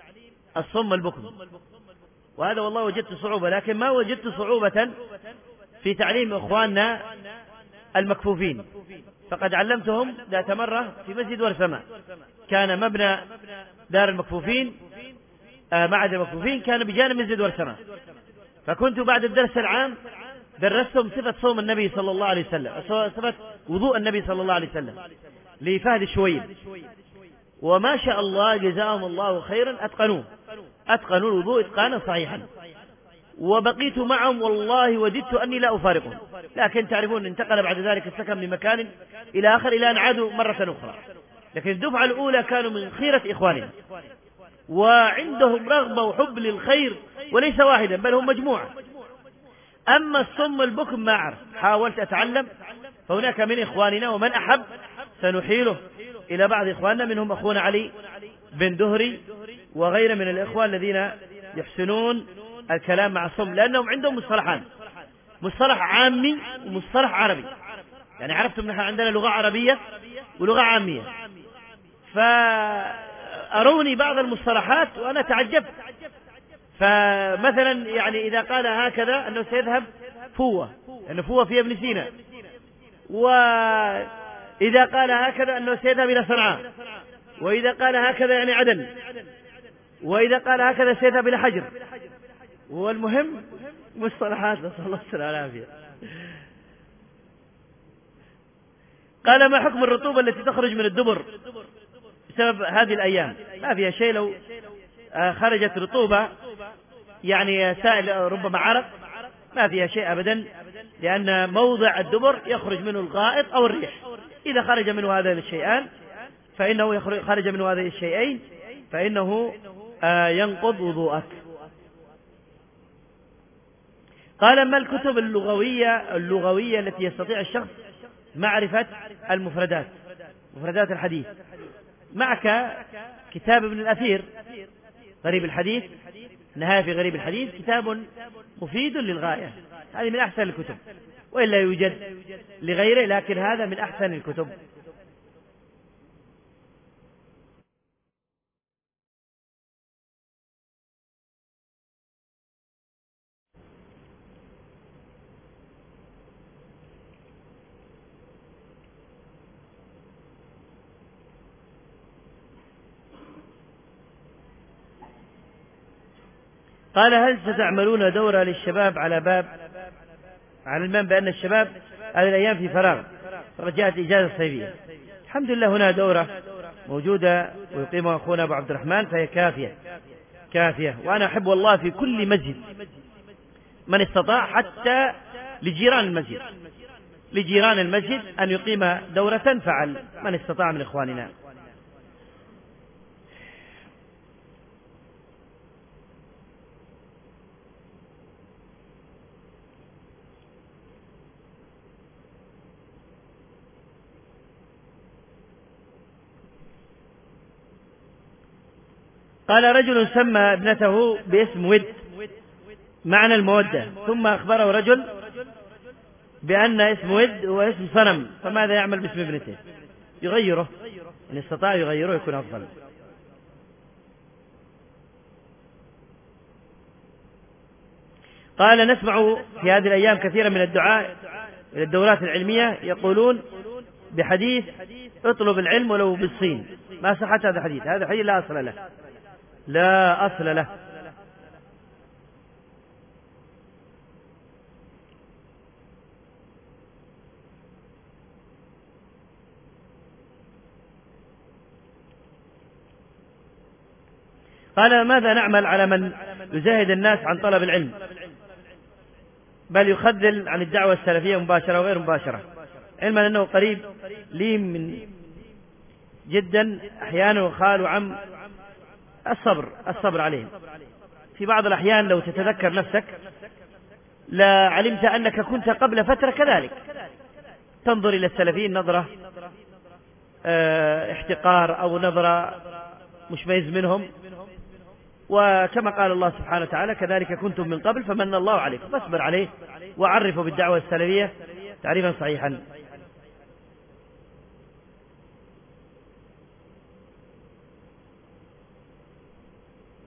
الصم البكم، وهذا والله وجدت صعوبة، لكن ما وجدت صعوبة في تعليم إخواننا المكفوفين، فقد علمتهم ذات مرة في مسجد ورسمة، كان مبنى دار المكفوفين آه معهد المكفوفين كان بجانب مسجد ورسمة، فكنت بعد الدرس العام درستهم صفة صوم النبي صلى الله عليه وسلم، صفة وضوء النبي صلى الله عليه وسلم لفهد الشويب، وما شاء الله جزاهم الله خيرا أتقنوه أتقنوا الوضوء إتقانا صحيحا، وبقيت معهم والله وددت أني لا أفارقهم، لكن تعرفون انتقل بعد ذلك السكن من مكان إلى آخر إلى أن عادوا مرة أخرى، لكن الدفعة الأولى كانوا من خيرة إخواننا وعندهم رغبة وحب للخير، وليس واحدا بل هم مجموعة. أما الصم البكم ما أعرف، حاولت أتعلم، فهناك من إخواننا ومن أحب سنحيله إلى بعض إخواننا، منهم أخونا علي بن دهري وغيره من الإخوان الذين يحسنون الكلام مع الصم، لأنهم عندهم مصطلحان، مصطلح عامي ومصطلح عربي، يعني عرفتم نحن عندنا لغة عربية ولغة عامية، فأروني بعض المصطلحات وأنا تعجبت. فمثلا يعني إذا قال هكذا أنه سيذهب فوة، لأنه فوة في ابن سينا، وإذا قال هكذا أنه سيذهب إلى صنعاء، وإذا قال هكذا يعني عدن، وإذا قال هكذا سيذهب إلى حجر، والمهم مصطلحات نسأل الله السلامة والعافية. قال ما حكم الرطوبة التي تخرج من الدبر بسبب هذه الأيام؟ ما فيها شيء، لو خرجت رطوبة يعني سائل ربما عرق ما فيها شيء أبدا، لأن موضع الدبر يخرج منه الغائط أو الريح، إذا خرج منه هذا الشيئان فإنه خرج منه هذه الشيئين فإنه ينقض وضوءك. قال ما الكتب اللغوية اللغوية التي يستطيع الشخص معرفة المفردات، مفردات الحديث؟ معك كتاب ابن الأثير غريب الحديث، نهاية في غريب الحديث، كتاب مفيد للغاية، هذه من أحسن الكتب، وإلا يوجد لغيره لكن هذا من أحسن الكتب. قال هل ستعملون دورة للشباب على باب على المام بأن الشباب هذه الأيام في فراغ رجعت إجازة صيفية؟ الحمد لله هنا دورة موجودة ويقيمها أخونا أبو عبد الرحمن، فهي كافية كافية، وأنا أحب والله في كل مسجد من استطاع حتى لجيران المسجد لجيران المسجد أن يقيم دورة، فعل من استطاع من إخواننا. قال رجل سمى ابنته باسم ود معنى المودة، ثم أخبره رجل بأن اسم ود هو اسم صنم، فماذا يعمل باسم ابنته؟ يغيره، إن استطاع يغيره يكون أفضل. قال نسمع في هذه الأيام كثيرا من الدعاء إلى الدورات العلمية يقولون بحديث اطلب العلم ولو بالصين، ما صحت هذا الحديث؟ هذا الحديث لا أصل له لا أصل له. قال ماذا نعمل على من يزاهد الناس عن طلب العلم بل يخذل عن الدعوة السلفية مباشرة وغير مباشرة، علما أنه قريب لي من جدا أحيانا وخال وعم؟ الصبر الصبر عليهم. في بعض الأحيان لو تتذكر نفسك لا علمت أنك كنت قبل فترة كذلك تنظر إلى السلفيين نظرة اه احتقار أو نظرة مشمئز منهم، وكما قال الله سبحانه وتعالى كذلك كنتم من قبل فمن الله عليكم، فاصبر عليه وعرفوا بالدعوة السلفية تعريفا صحيحا.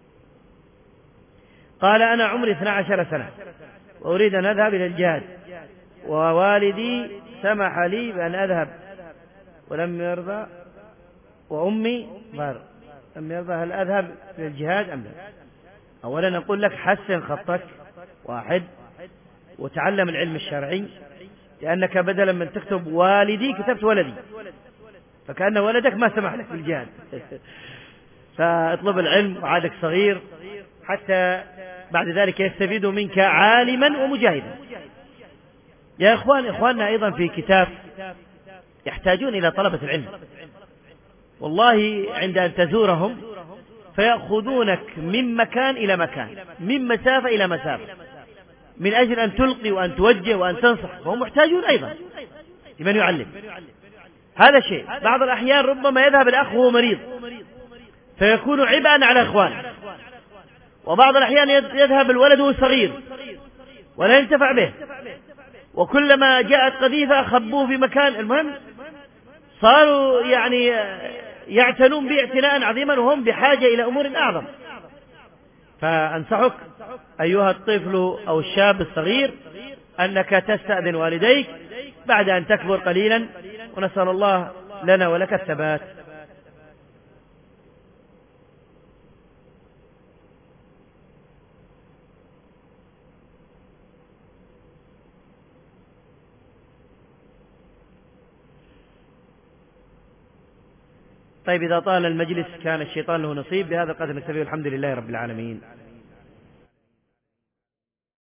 قال أنا عمري اثنتا عشرة سنة وأريد أن أذهب إلى الجهاد، ووالدي سمح لي بأن أذهب ولم يرضى، وأمي بار لم يرضى، هل أذهب إلى الجهاد أم لا؟ أولا نقول لك حسن خطك واحد وتعلم العلم الشرعي، لأنك بدلا من تكتب والدي كتبت ولدي، فكأن ولدك ما سمح لك بالجهاد. فاطلب العلم وعادك صغير حتى بعد ذلك يستفيد منك عالما ومجاهدا. يا إخوان إخواننا أيضا في كتاب يحتاجون إلى طلبة العلم، والله عند أن تزورهم فيأخذونك من مكان إلى مكان، من مسافة إلى مسافة، من أجل أن تلقي وأن توجه وأن تنصح، وهم محتاجون أيضا لمن يعلم. هذا شيء. بعض الأحيان ربما يذهب الأخ وهو مريض فيكون عبئا على إخوانه، وبعض الأحيان يذهب الولد وهو صغير ولا ينتفع به، وكلما جاءت قذيفة خبوه في مكان، المهم صاروا يعني يعتنون باعتناء عظيما وهم بحاجة إلى أمور أعظم. فأنصحك أيها الطفل أو الشاب الصغير أنك تستأذن والديك بعد أن تكبر قليلا، ونسأل الله لنا ولك الثبات. طيب إذا طال المجلس كان الشيطان له نصيب. بهذا القدر نكتفي، والحمد لله رب العالمين.